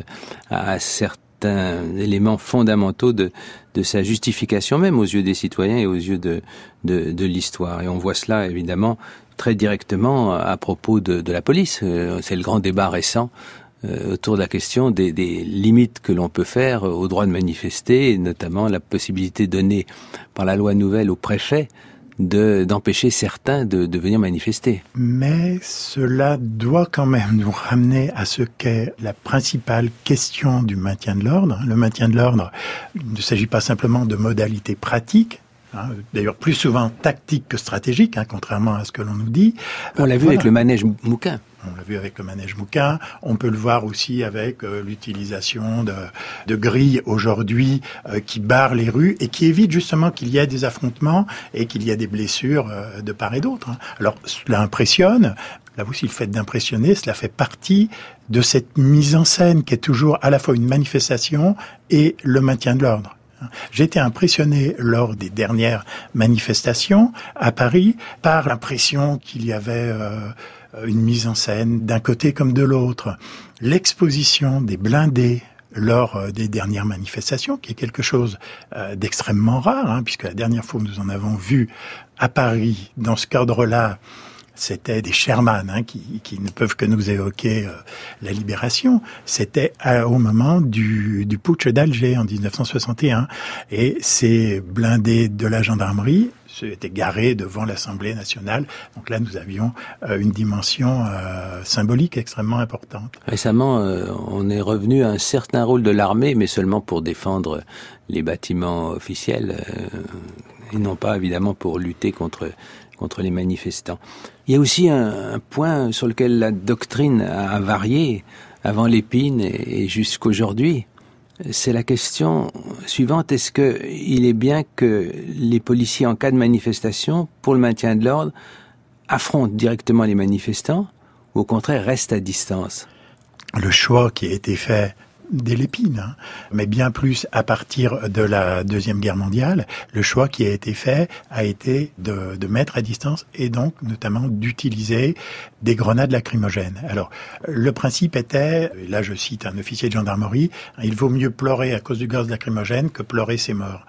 à certains éléments fondamentaux de sa justification même aux yeux des citoyens et aux yeux de l'histoire. Et on voit cela évidemment très directement à propos de la police. C'est le grand débat récent autour de la question des limites que l'on peut faire au droit de manifester, et notamment la possibilité donnée par la loi nouvelle au préfet d'empêcher certains de venir manifester. Mais cela doit quand même nous ramener à ce qu'est la principale question du maintien de l'ordre. Le maintien de l'ordre, il ne s'agit pas simplement de modalités pratiques, d'ailleurs plus souvent tactiques que stratégiques, contrairement à ce que l'on nous dit. On l'a vu avec le manège Mouquin. On l'a vu avec le manège Mouquin. On peut le voir aussi avec l'utilisation de grilles aujourd'hui qui barrent les rues et qui évitent justement qu'il y ait des affrontements et qu'il y ait des blessures de part et d'autre. Alors, cela impressionne. Là aussi, le fait d'impressionner, cela fait partie de cette mise en scène qui est toujours à la fois une manifestation et le maintien de l'ordre. J'ai été impressionné lors des dernières manifestations à Paris par l'impression qu'il y avait une mise en scène d'un côté comme de l'autre. L'exposition des blindés lors des dernières manifestations, qui est quelque chose d'extrêmement rare, puisque la dernière fois nous en avons vu à Paris, dans ce cadre-là, c'était des Sherman qui ne peuvent que nous évoquer la libération. C'était au moment du putsch d'Alger en 1961. Et ces blindés de la gendarmerie étaient garés devant l'Assemblée nationale. Donc là, nous avions une dimension symbolique extrêmement importante. Récemment, on est revenu à un certain rôle de l'armée, mais seulement pour défendre les bâtiments officiels, et non pas évidemment pour lutter contre les manifestants. Il y a aussi un point sur lequel la doctrine a varié avant l'Épine et jusqu'aujourd'hui. C'est la question suivante. Est-ce qu'il est bien que les policiers, en cas de manifestation, pour le maintien de l'ordre, affrontent directement les manifestants ou au contraire restent à distance? Le choix qui a été fait dès l'Épine, hein, mais bien plus à partir de la Deuxième Guerre mondiale. Le choix qui a été fait a été de mettre à distance et donc notamment d'utiliser des grenades lacrymogènes. Alors, le principe était, et là je cite un officier de gendarmerie, il vaut mieux pleurer à cause du gaz lacrymogène que pleurer ses morts.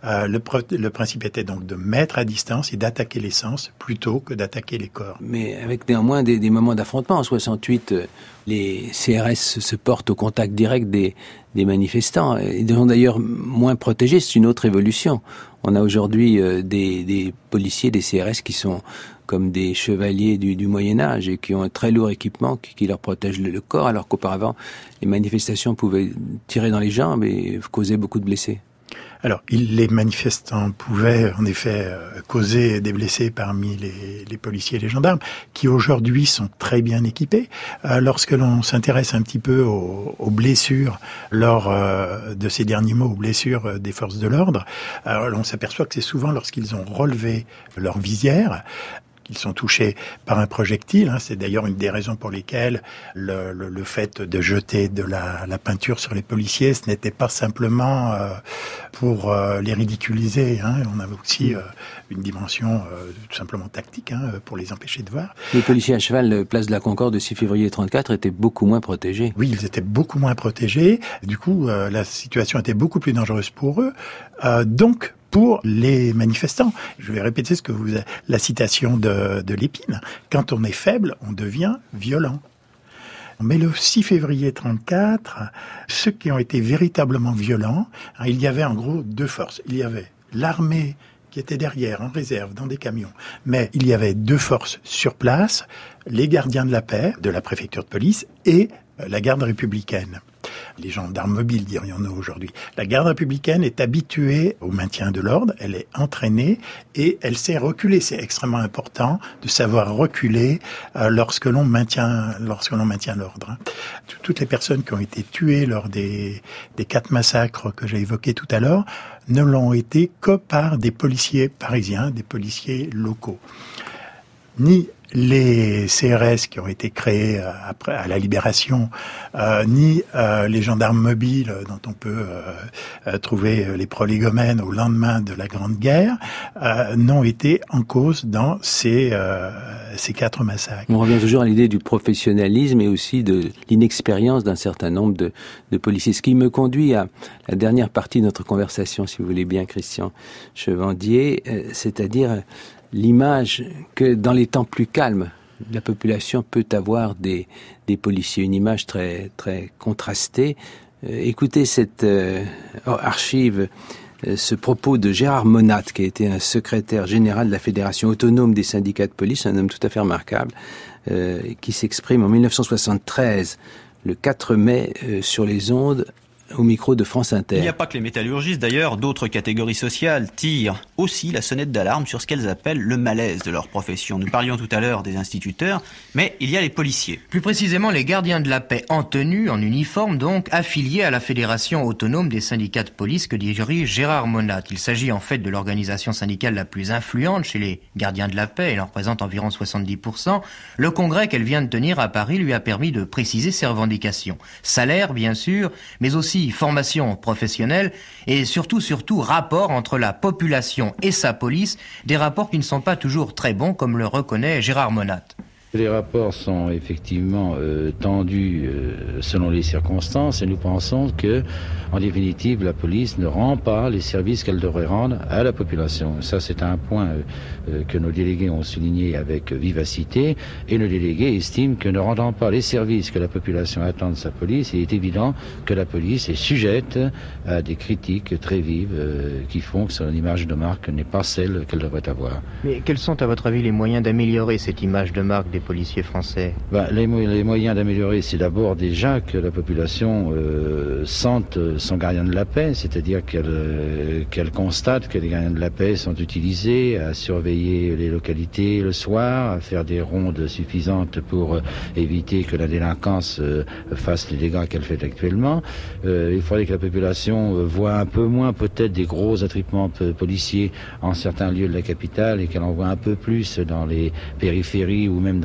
Le principe était donc de mettre à distance et d'attaquer l'essence plutôt que d'attaquer les corps. Mais avec néanmoins des moments d'affrontement. En 68, les CRS se portent au contact direct des manifestants. Ils sont d'ailleurs moins protégés, c'est une autre évolution. On a aujourd'hui des policiers, des CRS qui sont comme des chevaliers du Moyen-Âge et qui ont un très lourd équipement qui leur protège le corps, alors qu'auparavant, les manifestations pouvaient tirer dans les jambes et causer beaucoup de blessés. Alors, les manifestants pouvaient en effet causer des blessés parmi les policiers et les gendarmes, qui aujourd'hui sont très bien équipés. Lorsque l'on s'intéresse un petit peu aux blessures lors de ces derniers mois, aux blessures des forces de l'ordre, on s'aperçoit que c'est souvent lorsqu'ils ont relevé leur visière, qu'ils sont touchés par un projectile. Hein. C'est d'ailleurs une des raisons pour lesquelles le fait de jeter de la peinture sur les policiers, ce n'était pas simplement pour les ridiculiser. Hein. On avait aussi une dimension tout simplement tactique, hein, pour les empêcher de voir. Les policiers à cheval, place de la Concorde, de 6 février 34, étaient beaucoup moins protégés. Oui, ils étaient beaucoup moins protégés. Du coup, la situation était beaucoup plus dangereuse pour eux. Donc, pour les manifestants. Je vais répéter la citation de Lépine. Quand on est faible, on devient violent. Mais le 6 février 34, ceux qui ont été véritablement violents, il y avait en gros deux forces. Il y avait l'armée qui était derrière, en réserve, dans des camions. Mais il y avait deux forces sur place, les gardiens de la paix, de la préfecture de police, et la garde républicaine. Les gendarmes mobiles, dirions-nous aujourd'hui. La garde républicaine est habituée au maintien de l'ordre, elle est entraînée et elle sait reculer. C'est extrêmement important de savoir reculer lorsque l'on maintient l'ordre. Toutes les personnes qui ont été tuées lors des 4 massacres que j'ai évoqués tout à l'heure ne l'ont été que par des policiers parisiens, des policiers locaux. Ni les CRS qui ont été créés après à la Libération, ni les gendarmes mobiles dont on peut trouver les prolégomènes au lendemain de la Grande Guerre, n'ont été en cause dans ces 4 massacres. On revient toujours à l'idée du professionnalisme et aussi de l'inexpérience d'un certain nombre de policiers. Ce qui me conduit à la dernière partie de notre conversation, si vous voulez bien, Christian Chevandier, c'est-à-dire l'image que dans les temps plus calmes, la population peut avoir des policiers, une image très, très contrastée. Écoutez cette archive, ce propos de Gérard Monat, qui a été un secrétaire général de la Fédération autonome des syndicats de police, un homme tout à fait remarquable, qui s'exprime en 1973, le 4 mai, sur les ondes, au micro de France Inter. Il n'y a pas que les métallurgistes, d'ailleurs, d'autres catégories sociales tirent aussi la sonnette d'alarme sur ce qu'elles appellent le malaise de leur profession. Nous parlions tout à l'heure des instituteurs, mais il y a les policiers. Plus précisément, les gardiens de la paix en tenue, en uniforme donc, affiliés à la Fédération autonome des syndicats de police que dirige Gérard Monat. Il s'agit en fait de l'organisation syndicale la plus influente chez les gardiens de la paix, elle en représente environ 70%. Le congrès qu'elle vient de tenir à Paris lui a permis de préciser ses revendications. Salaire, bien sûr, mais aussi formation professionnelle et surtout rapport entre la population et sa police, des rapports qui ne sont pas toujours très bons, comme le reconnaît Gérard Monat. Les rapports sont effectivement tendus selon les circonstances et nous pensons que, en définitive, la police ne rend pas les services qu'elle devrait rendre à la population. Ça, c'est un point que nos délégués ont souligné avec vivacité et nos délégués estiment que ne rendant pas les services que la population attend de sa police, il est évident que la police est sujette à des critiques très vives qui font que son image de marque n'est pas celle qu'elle devrait avoir. Mais quels sont, à votre avis, les moyens d'améliorer cette image de marque des policiers français? Les moyens d'améliorer, c'est d'abord déjà que la population sente son gardien de la paix, c'est-à-dire qu'elle constate que les gardiens de la paix sont utilisés à surveiller les localités le soir, à faire des rondes suffisantes pour éviter que la délinquance fasse les dégâts qu'elle fait actuellement. Il faudrait que la population voit un peu moins peut-être des gros attroupements policiers en certains lieux de la capitale et qu'elle en voit un peu plus dans les périphéries ou même dans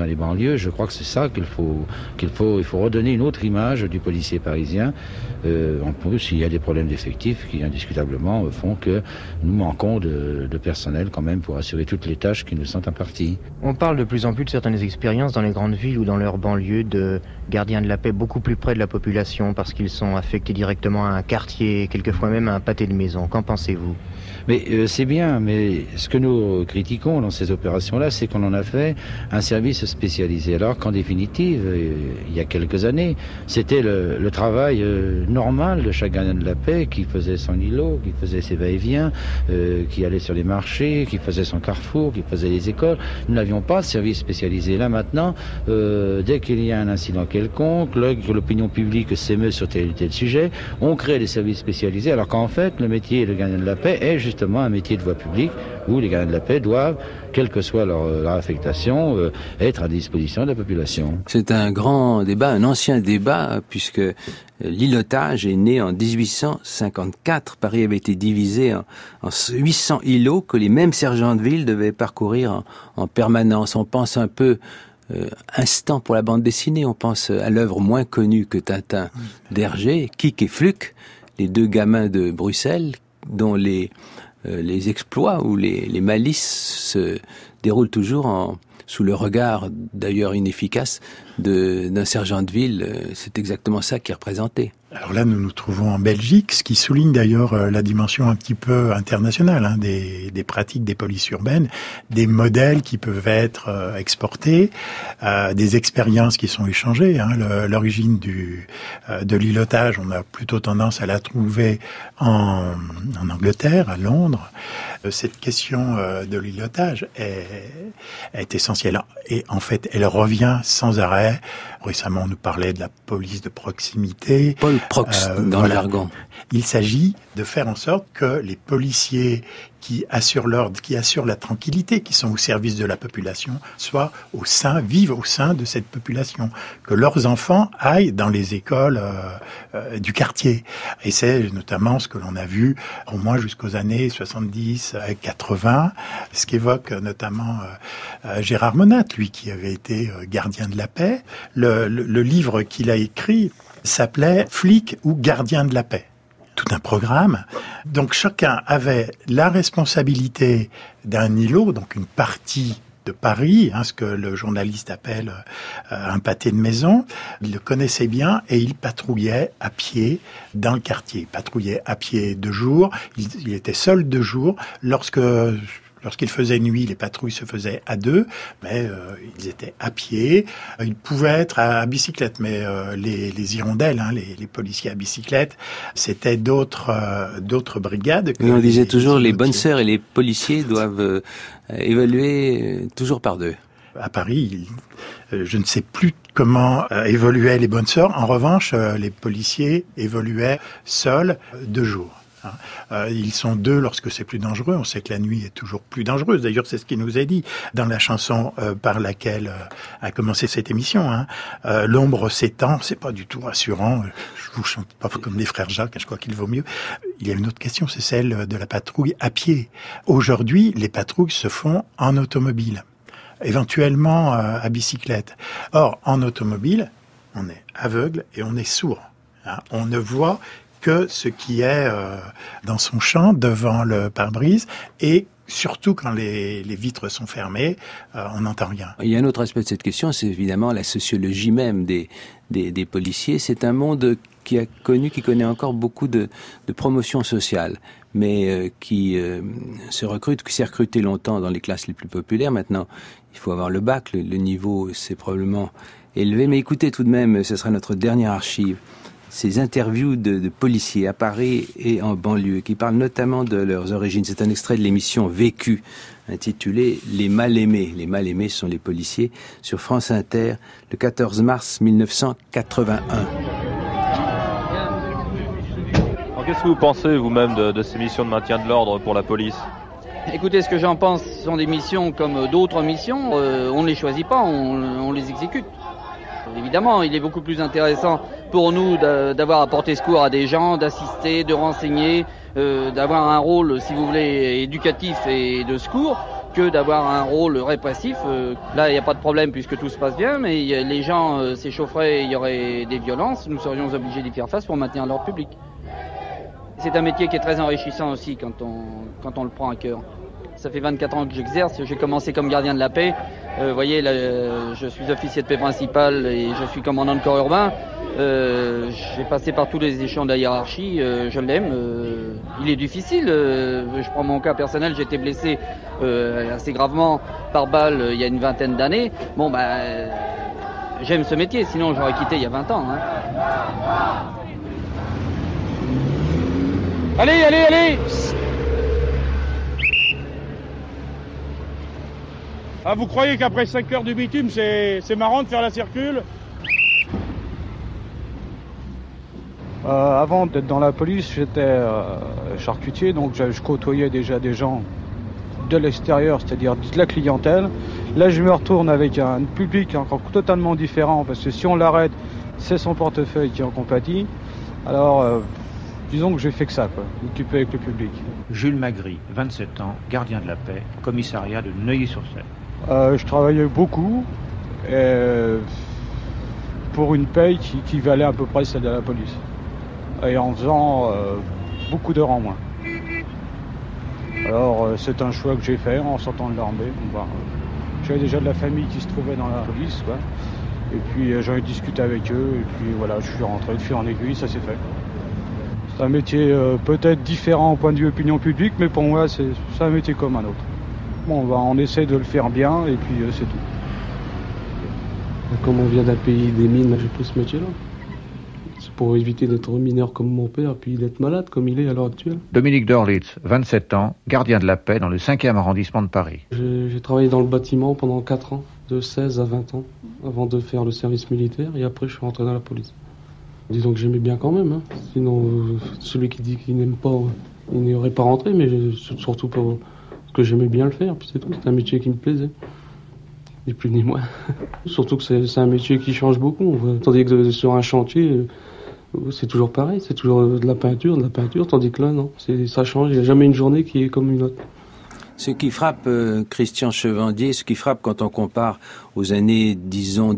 les banlieues. Je crois que c'est ça il faut redonner une autre image du policier parisien. En plus, il y a des problèmes d'effectifs qui indiscutablement font que nous manquons de personnel quand même pour assurer toutes les tâches qui nous sont imparties. On parle de plus en plus de certaines expériences dans les grandes villes ou dans leurs banlieues de gardiens de la paix beaucoup plus près de la population parce qu'ils sont affectés directement à un quartier, quelquefois même à un pâté de maison. Qu'en pensez-vous ? Mais c'est bien, mais ce que nous critiquons dans ces opérations-là, c'est qu'on en a fait un service spécialisé. Alors qu'en définitive, il y a quelques années, c'était le travail normal de chaque gardien de la paix qui faisait son îlot, qui faisait ses va-et-vient, qui allait sur les marchés, qui faisait son carrefour, qui faisait les écoles. Nous n'avions pas de service spécialisé. Là maintenant, dès qu'il y a un incident quelconque, que l'opinion publique s'émeut sur tel ou tel sujet, on crée des services spécialisés, alors qu'en fait, le métier de gardien de la paix est justement un métier de voie publique où les gardiens de la paix doivent, quelle que soit leur affectation, être à disposition de la population. C'est un grand débat, un ancien débat, puisque l'îlotage est né en 1854. Paris avait été divisé en 800 îlots que les mêmes sergents de ville devaient parcourir en permanence. On pense un peu instant pour la bande dessinée, on pense à l'œuvre moins connue que Tintin d'Hergé, Kik et Fluc, les deux gamins de Bruxelles, dont les exploits ou les malices se déroulent toujours sous le regard, d'ailleurs inefficace, d'un sergent de ville. C'est exactement ça qui est représenté. Alors là, nous nous trouvons en Belgique, ce qui souligne d'ailleurs la dimension un petit peu internationale des pratiques des polices urbaines, des modèles qui peuvent être exportés, des expériences qui sont échangées. L'origine de l'îlotage, on a plutôt tendance à la trouver en Angleterre, à Londres. Cette question de l'îlotage est essentielle et en fait, elle revient sans arrêt. Récemment, on nous parlait de la police de proximité. Paul Prox, dans le jargon. Il s'agit de faire en sorte que les policiers qui assurent l'ordre, qui assurent la tranquillité, qui sont au service de la population, vivent au sein de cette population. Que leurs enfants aillent dans les écoles du quartier. Et c'est notamment ce que l'on a vu, au moins jusqu'aux années 70, 80, ce qu'évoque notamment Gérard Monat, lui qui avait été gardien de la paix. Le livre qu'il a écrit s'appelait « Flic ou gardien de la paix ». Tout un programme. Donc chacun avait la responsabilité d'un îlot, donc une partie de Paris, ce que le journaliste appelle un pâté de maison. Il le connaissait bien et il patrouillait à pied dans le quartier. Il patrouillait à pied de jour. Il était seul de jour. Lorsqu'il faisait nuit, les patrouilles se faisaient à deux, mais ils étaient à pied. Ils pouvaient être à bicyclette, mais les hirondelles, les policiers à bicyclette, c'était d'autres brigades. Mais on disait toujours les bonnes sœurs et les policiers doivent évoluer toujours par deux. À Paris, je ne sais plus comment évoluaient les bonnes sœurs. En revanche, les policiers évoluaient seuls de jour. Ils sont deux lorsque c'est plus dangereux. On sait que la nuit est toujours plus dangereuse. D'ailleurs, c'est ce qui nous est dit dans la chanson par laquelle a commencé cette émission. L'ombre s'étend, c'est pas du tout rassurant. Je vous chante pas comme les frères Jacques, je crois qu'il vaut mieux. Il y a une autre question, c'est celle de la patrouille à pied. Aujourd'hui, les patrouilles se font en automobile, éventuellement à bicyclette. Or, en automobile, on est aveugle et on est sourd. On ne voit que ce qui est dans son champ, devant le pare-brise, et surtout quand les vitres sont fermées, on n'entend rien. Il y a un autre aspect de cette question, c'est évidemment la sociologie même des policiers. C'est un monde qui connaît encore beaucoup de promotion sociale, mais qui s'est recruté longtemps dans les classes les plus populaires. Maintenant, il faut avoir le bac, le niveau c'est probablement élevé. Mais écoutez tout de même, ce sera notre dernière archive. Ces interviews de policiers à Paris et en banlieue qui parlent notamment de leurs origines. C'est un extrait de l'émission Vécu intitulée « Les mal-aimés ». Les mal-aimés sont les policiers sur France Inter le 14 mars 1981. Alors, qu'est-ce que vous pensez vous-même de ces missions de maintien de l'ordre pour la police ? Écoutez, ce que j'en pense sont des missions comme d'autres missions. On ne les choisit pas, on les exécute. Évidemment, il est beaucoup plus intéressant pour nous d'avoir à porter secours à des gens, d'assister, de renseigner, d'avoir un rôle, si vous voulez, éducatif et de secours, que d'avoir un rôle répressif. Là, il n'y a pas de problème puisque tout se passe bien, mais les gens s'échaufferaient, il y aurait des violences, nous serions obligés d'y faire face pour maintenir l'ordre public. C'est un métier qui est très enrichissant aussi quand on le prend à cœur. Ça fait 24 ans que j'exerce, j'ai commencé comme gardien de la paix. Vous voyez, là, je suis officier de paix principal et je suis commandant de corps urbain. J'ai passé par tous les échelons de la hiérarchie, je l'aime. Il est difficile, je prends mon cas personnel, j'ai été blessé assez gravement par balle il y a une vingtaine d'années. Bon, j'aime ce métier, sinon j'aurais quitté il y a 20 ans. Hein. Allez! Ah, vous croyez qu'après 5 heures de bitume, c'est marrant de faire la circule ? Avant d'être dans la police, j'étais charcutier, donc je côtoyais déjà des gens de l'extérieur, c'est-à-dire de la clientèle. Là, je me retourne avec un public encore totalement différent, parce que si on l'arrête, c'est son portefeuille qui en compatit. Alors, disons que j'ai fait que ça, m'occuper avec le public. Jules Magri, 27 ans, gardien de la paix, commissariat de Neuilly-sur-Seine. Je travaillais beaucoup pour une paye qui valait à peu près celle de la police. Et en faisant beaucoup d'heures en moins. Alors c'est un choix que j'ai fait en sortant de l'armée. J'avais déjà de la famille qui se trouvait dans la police, quoi. Et puis j'en ai discuté avec eux, et puis voilà, je suis rentré de fil en aiguille, ça s'est fait. C'est un métier peut-être différent au point de vue opinion publique, mais pour moi c'est un métier comme un autre. Bon, on essaie de le faire bien, et puis c'est tout. Comme on vient d'un pays des mines, j'ai pris ce métier-là. C'est pour éviter d'être mineur comme mon père, puis d'être malade comme il est à l'heure actuelle. Dominique Dorlitz, 27 ans, gardien de la paix dans le 5e arrondissement de Paris. J'ai travaillé dans le bâtiment pendant 4 ans, de 16 à 20 ans, avant de faire le service militaire, et après je suis rentré dans la police. Disons que j'aimais bien quand même, hein. Sinon celui qui dit qu'il n'aime pas, il n'y aurait pas rentré, mais surtout parce que j'aimais bien le faire, puis c'est tout, c'est un métier qui me plaisait. Ni plus ni moins. Surtout que c'est un métier qui change beaucoup. Tandis que sur un chantier, c'est toujours pareil, c'est toujours de la peinture, tandis que là, non, ça change, il n'y a jamais une journée qui est comme une autre. Ce qui frappe, Christian Chevandier, ce qui frappe quand on compare aux années, disons,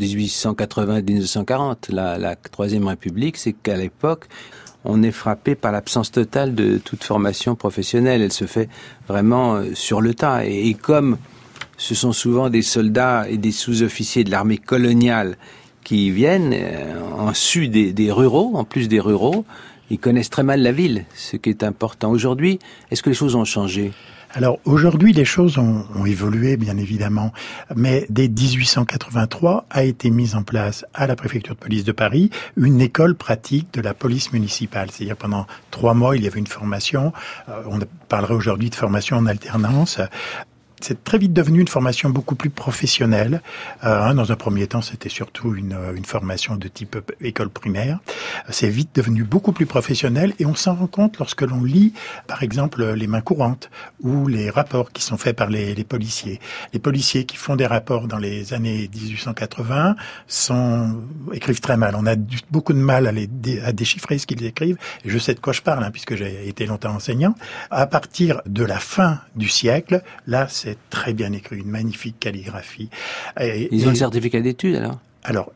1880-1940, la Troisième République, c'est qu'à l'époque, on est frappé par l'absence totale de toute formation professionnelle. Elle se fait vraiment sur le tas. Et comme ce sont souvent des soldats et des sous-officiers de l'armée coloniale qui viennent en su des ruraux, en plus des ruraux, ils connaissent très mal la ville, ce qui est important. Aujourd'hui, est-ce que les choses ont changé ? Alors aujourd'hui, les choses ont évolué, bien évidemment, mais dès 1883 a été mise en place à la préfecture de police de Paris une école pratique de la police municipale. C'est-à-dire pendant 3 mois, il y avait une formation. On parlerait aujourd'hui de formation en alternance. C'est très vite devenu une formation beaucoup plus professionnelle. Dans un premier temps, c'était surtout une formation de type école primaire. C'est vite devenu beaucoup plus professionnel et on s'en rend compte lorsque l'on lit, par exemple, les mains courantes ou les rapports qui sont faits par les policiers. Les policiers qui font des rapports dans les années 1880 écrivent très mal. On a beaucoup de mal à déchiffrer ce qu'ils écrivent. Et je sais de quoi je parle, puisque j'ai été longtemps enseignant. À partir de la fin du siècle, là, c'est très bien écrit, une magnifique calligraphie. Ils ont le certificat d'études, alors ? Alors,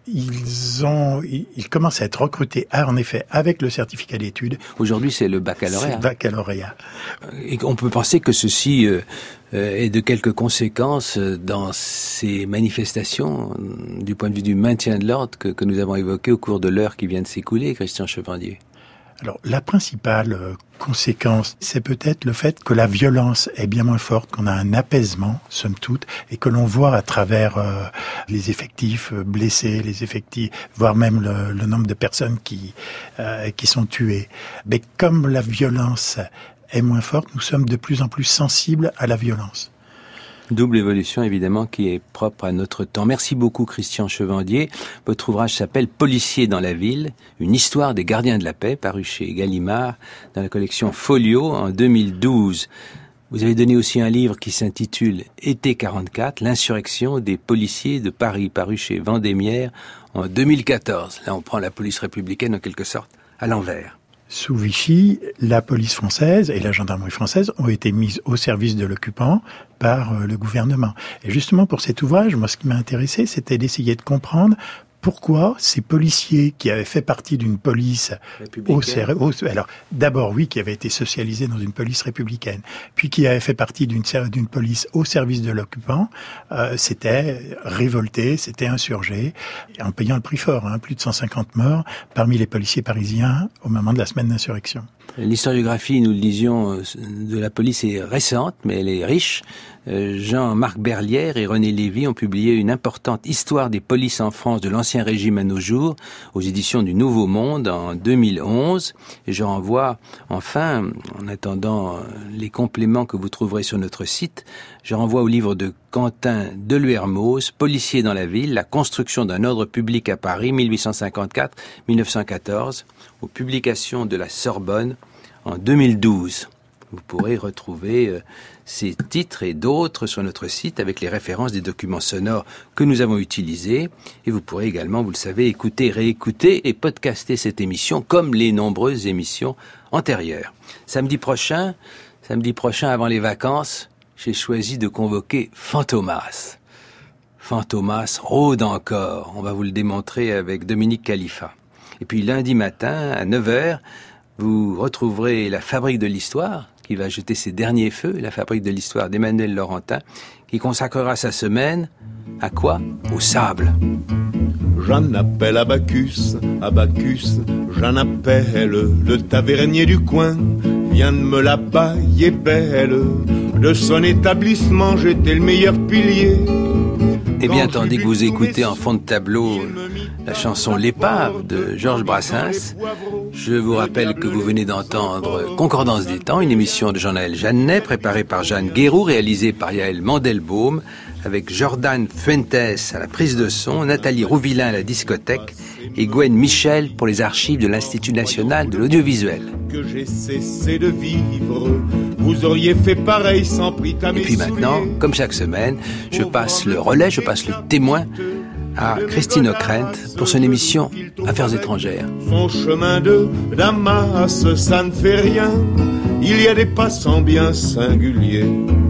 ils commencent à être recrutés, en effet, avec le certificat d'études. Aujourd'hui, c'est le baccalauréat. C'est le baccalauréat. Et on peut penser que ceci ait de quelques conséquences dans ces manifestations, du point de vue du maintien de l'ordre que nous avons évoqué au cours de l'heure qui vient de s'écouler, Christian Chevandier. Alors, la principale conséquence, c'est peut-être le fait que la violence est bien moins forte, qu'on a un apaisement, somme toute, et que l'on voit à travers les effectifs blessés, les effectifs, voire même le nombre de personnes qui sont tuées. Mais comme la violence est moins forte, nous sommes de plus en plus sensibles à la violence. Double évolution, évidemment, qui est propre à notre temps. Merci beaucoup, Christian Chevandier. Votre ouvrage s'appelle « Policiers dans la ville, une histoire des gardiens de la paix », paru chez Gallimard, dans la collection Folio, en 2012. Vous avez donné aussi un livre qui s'intitule « Été 44, l'insurrection des policiers de Paris », paru chez Vendémiaire, en 2014. Là, on prend la police républicaine, en quelque sorte, à l'envers. Sous Vichy, la police française et la gendarmerie française ont été mises au service de l'occupant par le gouvernement. Et justement pour cet ouvrage, moi ce qui m'a intéressé, c'était d'essayer de comprendre pourquoi ces policiers qui avaient fait partie d'une police alors d'abord oui, qui avaient été socialisés dans une police républicaine, puis qui avaient fait partie d'une police au service de l'occupant, s'étaient révoltés, s'étaient insurgés, en payant le prix fort, plus de 150 morts parmi les policiers parisiens au moment de la semaine d'insurrection. L'historiographie, nous le disions, de la police est récente, mais elle est riche. Jean-Marc Berlière et René Lévy ont publié une importante histoire des polices en France de l'Ancien Régime à nos jours, aux éditions du Nouveau Monde en 2011. Et je renvoie, enfin, en attendant les compléments que vous trouverez sur notre site, je renvoie au livre de Quentin Deluermoz, Policier dans la ville, la construction d'un ordre public à Paris, 1854-1914, aux publications de la Sorbonne en 2012. Vous pourrez retrouver ces titres et d'autres sur notre site avec les références des documents sonores que nous avons utilisés. Et vous pourrez également, vous le savez, écouter, réécouter et podcaster cette émission comme les nombreuses émissions antérieures. Samedi prochain, avant les vacances, j'ai choisi de convoquer Fantomas. Fantomas rôde encore. On va vous le démontrer avec Dominique Khalifa. Et puis lundi matin, à 9h, vous retrouverez la Fabrique de l'Histoire, qui va jeter ses derniers feux, la Fabrique de l'Histoire d'Emmanuel Laurentin, qui consacrera sa semaine à quoi? Au sable. J'en appelle Abacus, j'en appelle le tavernier du coin, vient de me la bailler belle, de son établissement j'étais le meilleur pilier. Eh bien, tandis que vous écoutez en fond de tableau la chanson L'Épave de Georges Brassens, je vous rappelle que vous venez d'entendre Concordance des temps, une émission de Jean-Noël Jeannet, préparée par Jeanne Guéroux, réalisée par Yaël Mandelbaum, avec Jordan Fuentes à la prise de son, Nathalie Rouvillain à la discothèque et Gwen Michel pour les archives de l'Institut national de l'audiovisuel. Que j'ai cessé de vivre, vous auriez fait pareil sans prix à mes Et puis maintenant, comme chaque semaine, je passe le relais, je passe le témoin à Christine Ockrent pour son émission Affaires étrangères. Son chemin de Damas, ça ne fait rien, il y a des passants bien singuliers.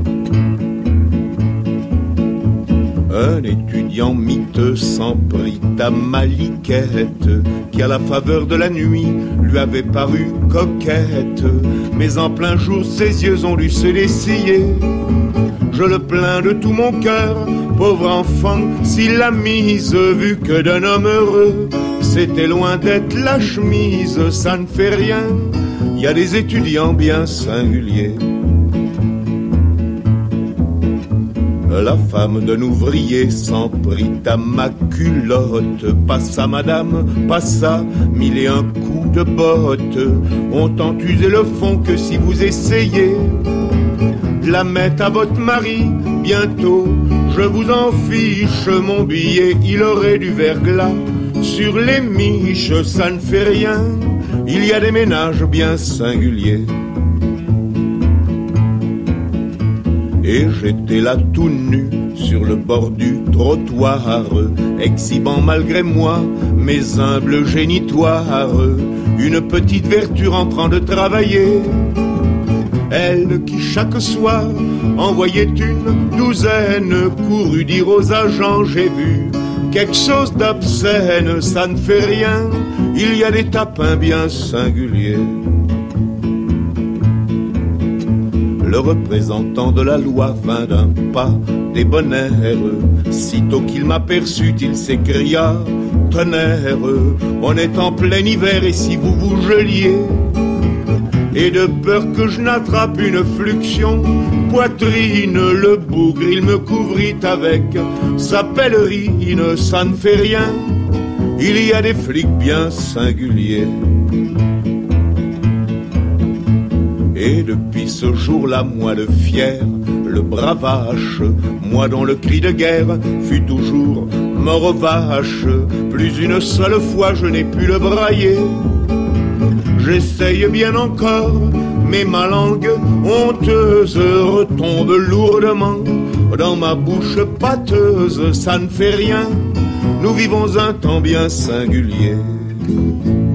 Un étudiant miteux s'en prit à Maliquette, qui à la faveur de la nuit lui avait paru coquette. Mais en plein jour ses yeux ont dû se dessiller. Je le plains de tout mon cœur, pauvre enfant, s'il l'a mise, vu que d'un homme heureux, c'était loin d'être la chemise, ça ne fait rien, il y a des étudiants bien singuliers. La femme d'un ouvrier s'en prit à ma culotte, passa madame, passa, mille et un coups de botte, ont tant usé le fond que si vous essayez de la mettre à votre mari, bientôt, je vous en fiche, mon billet, il aurait du verglas sur les miches, ça ne fait rien, il y a des ménages bien singuliers. Et j'étais là tout nu sur le bord du trottoir, exhibant malgré moi mes humbles génitoires, une petite vertu en train de travailler. Elle qui chaque soir envoyait une douzaine, courut dire aux agents j'ai vu quelque chose d'obscène, ça ne fait rien, il y a des tapins bien singuliers. Le représentant de la loi vint d'un pas débonnaire. Sitôt qu'il m'aperçut, il s'écria « Tonnerre, on est en plein hiver et si vous vous geliez ?» Et de peur que je n'attrape une fluxion poitrine, le bougre il me couvrit avec sa pèlerine, ça ne fait rien, il y a des flics bien singuliers. Et depuis ce jour-là, moi le fier, le bravache, moi dont le cri de guerre fut toujours mort aux vaches, plus une seule fois je n'ai pu le brailler. J'essaye bien encore, mais ma langue honteuse retombe lourdement dans ma bouche pâteuse, ça ne fait rien, nous vivons un temps bien singulier.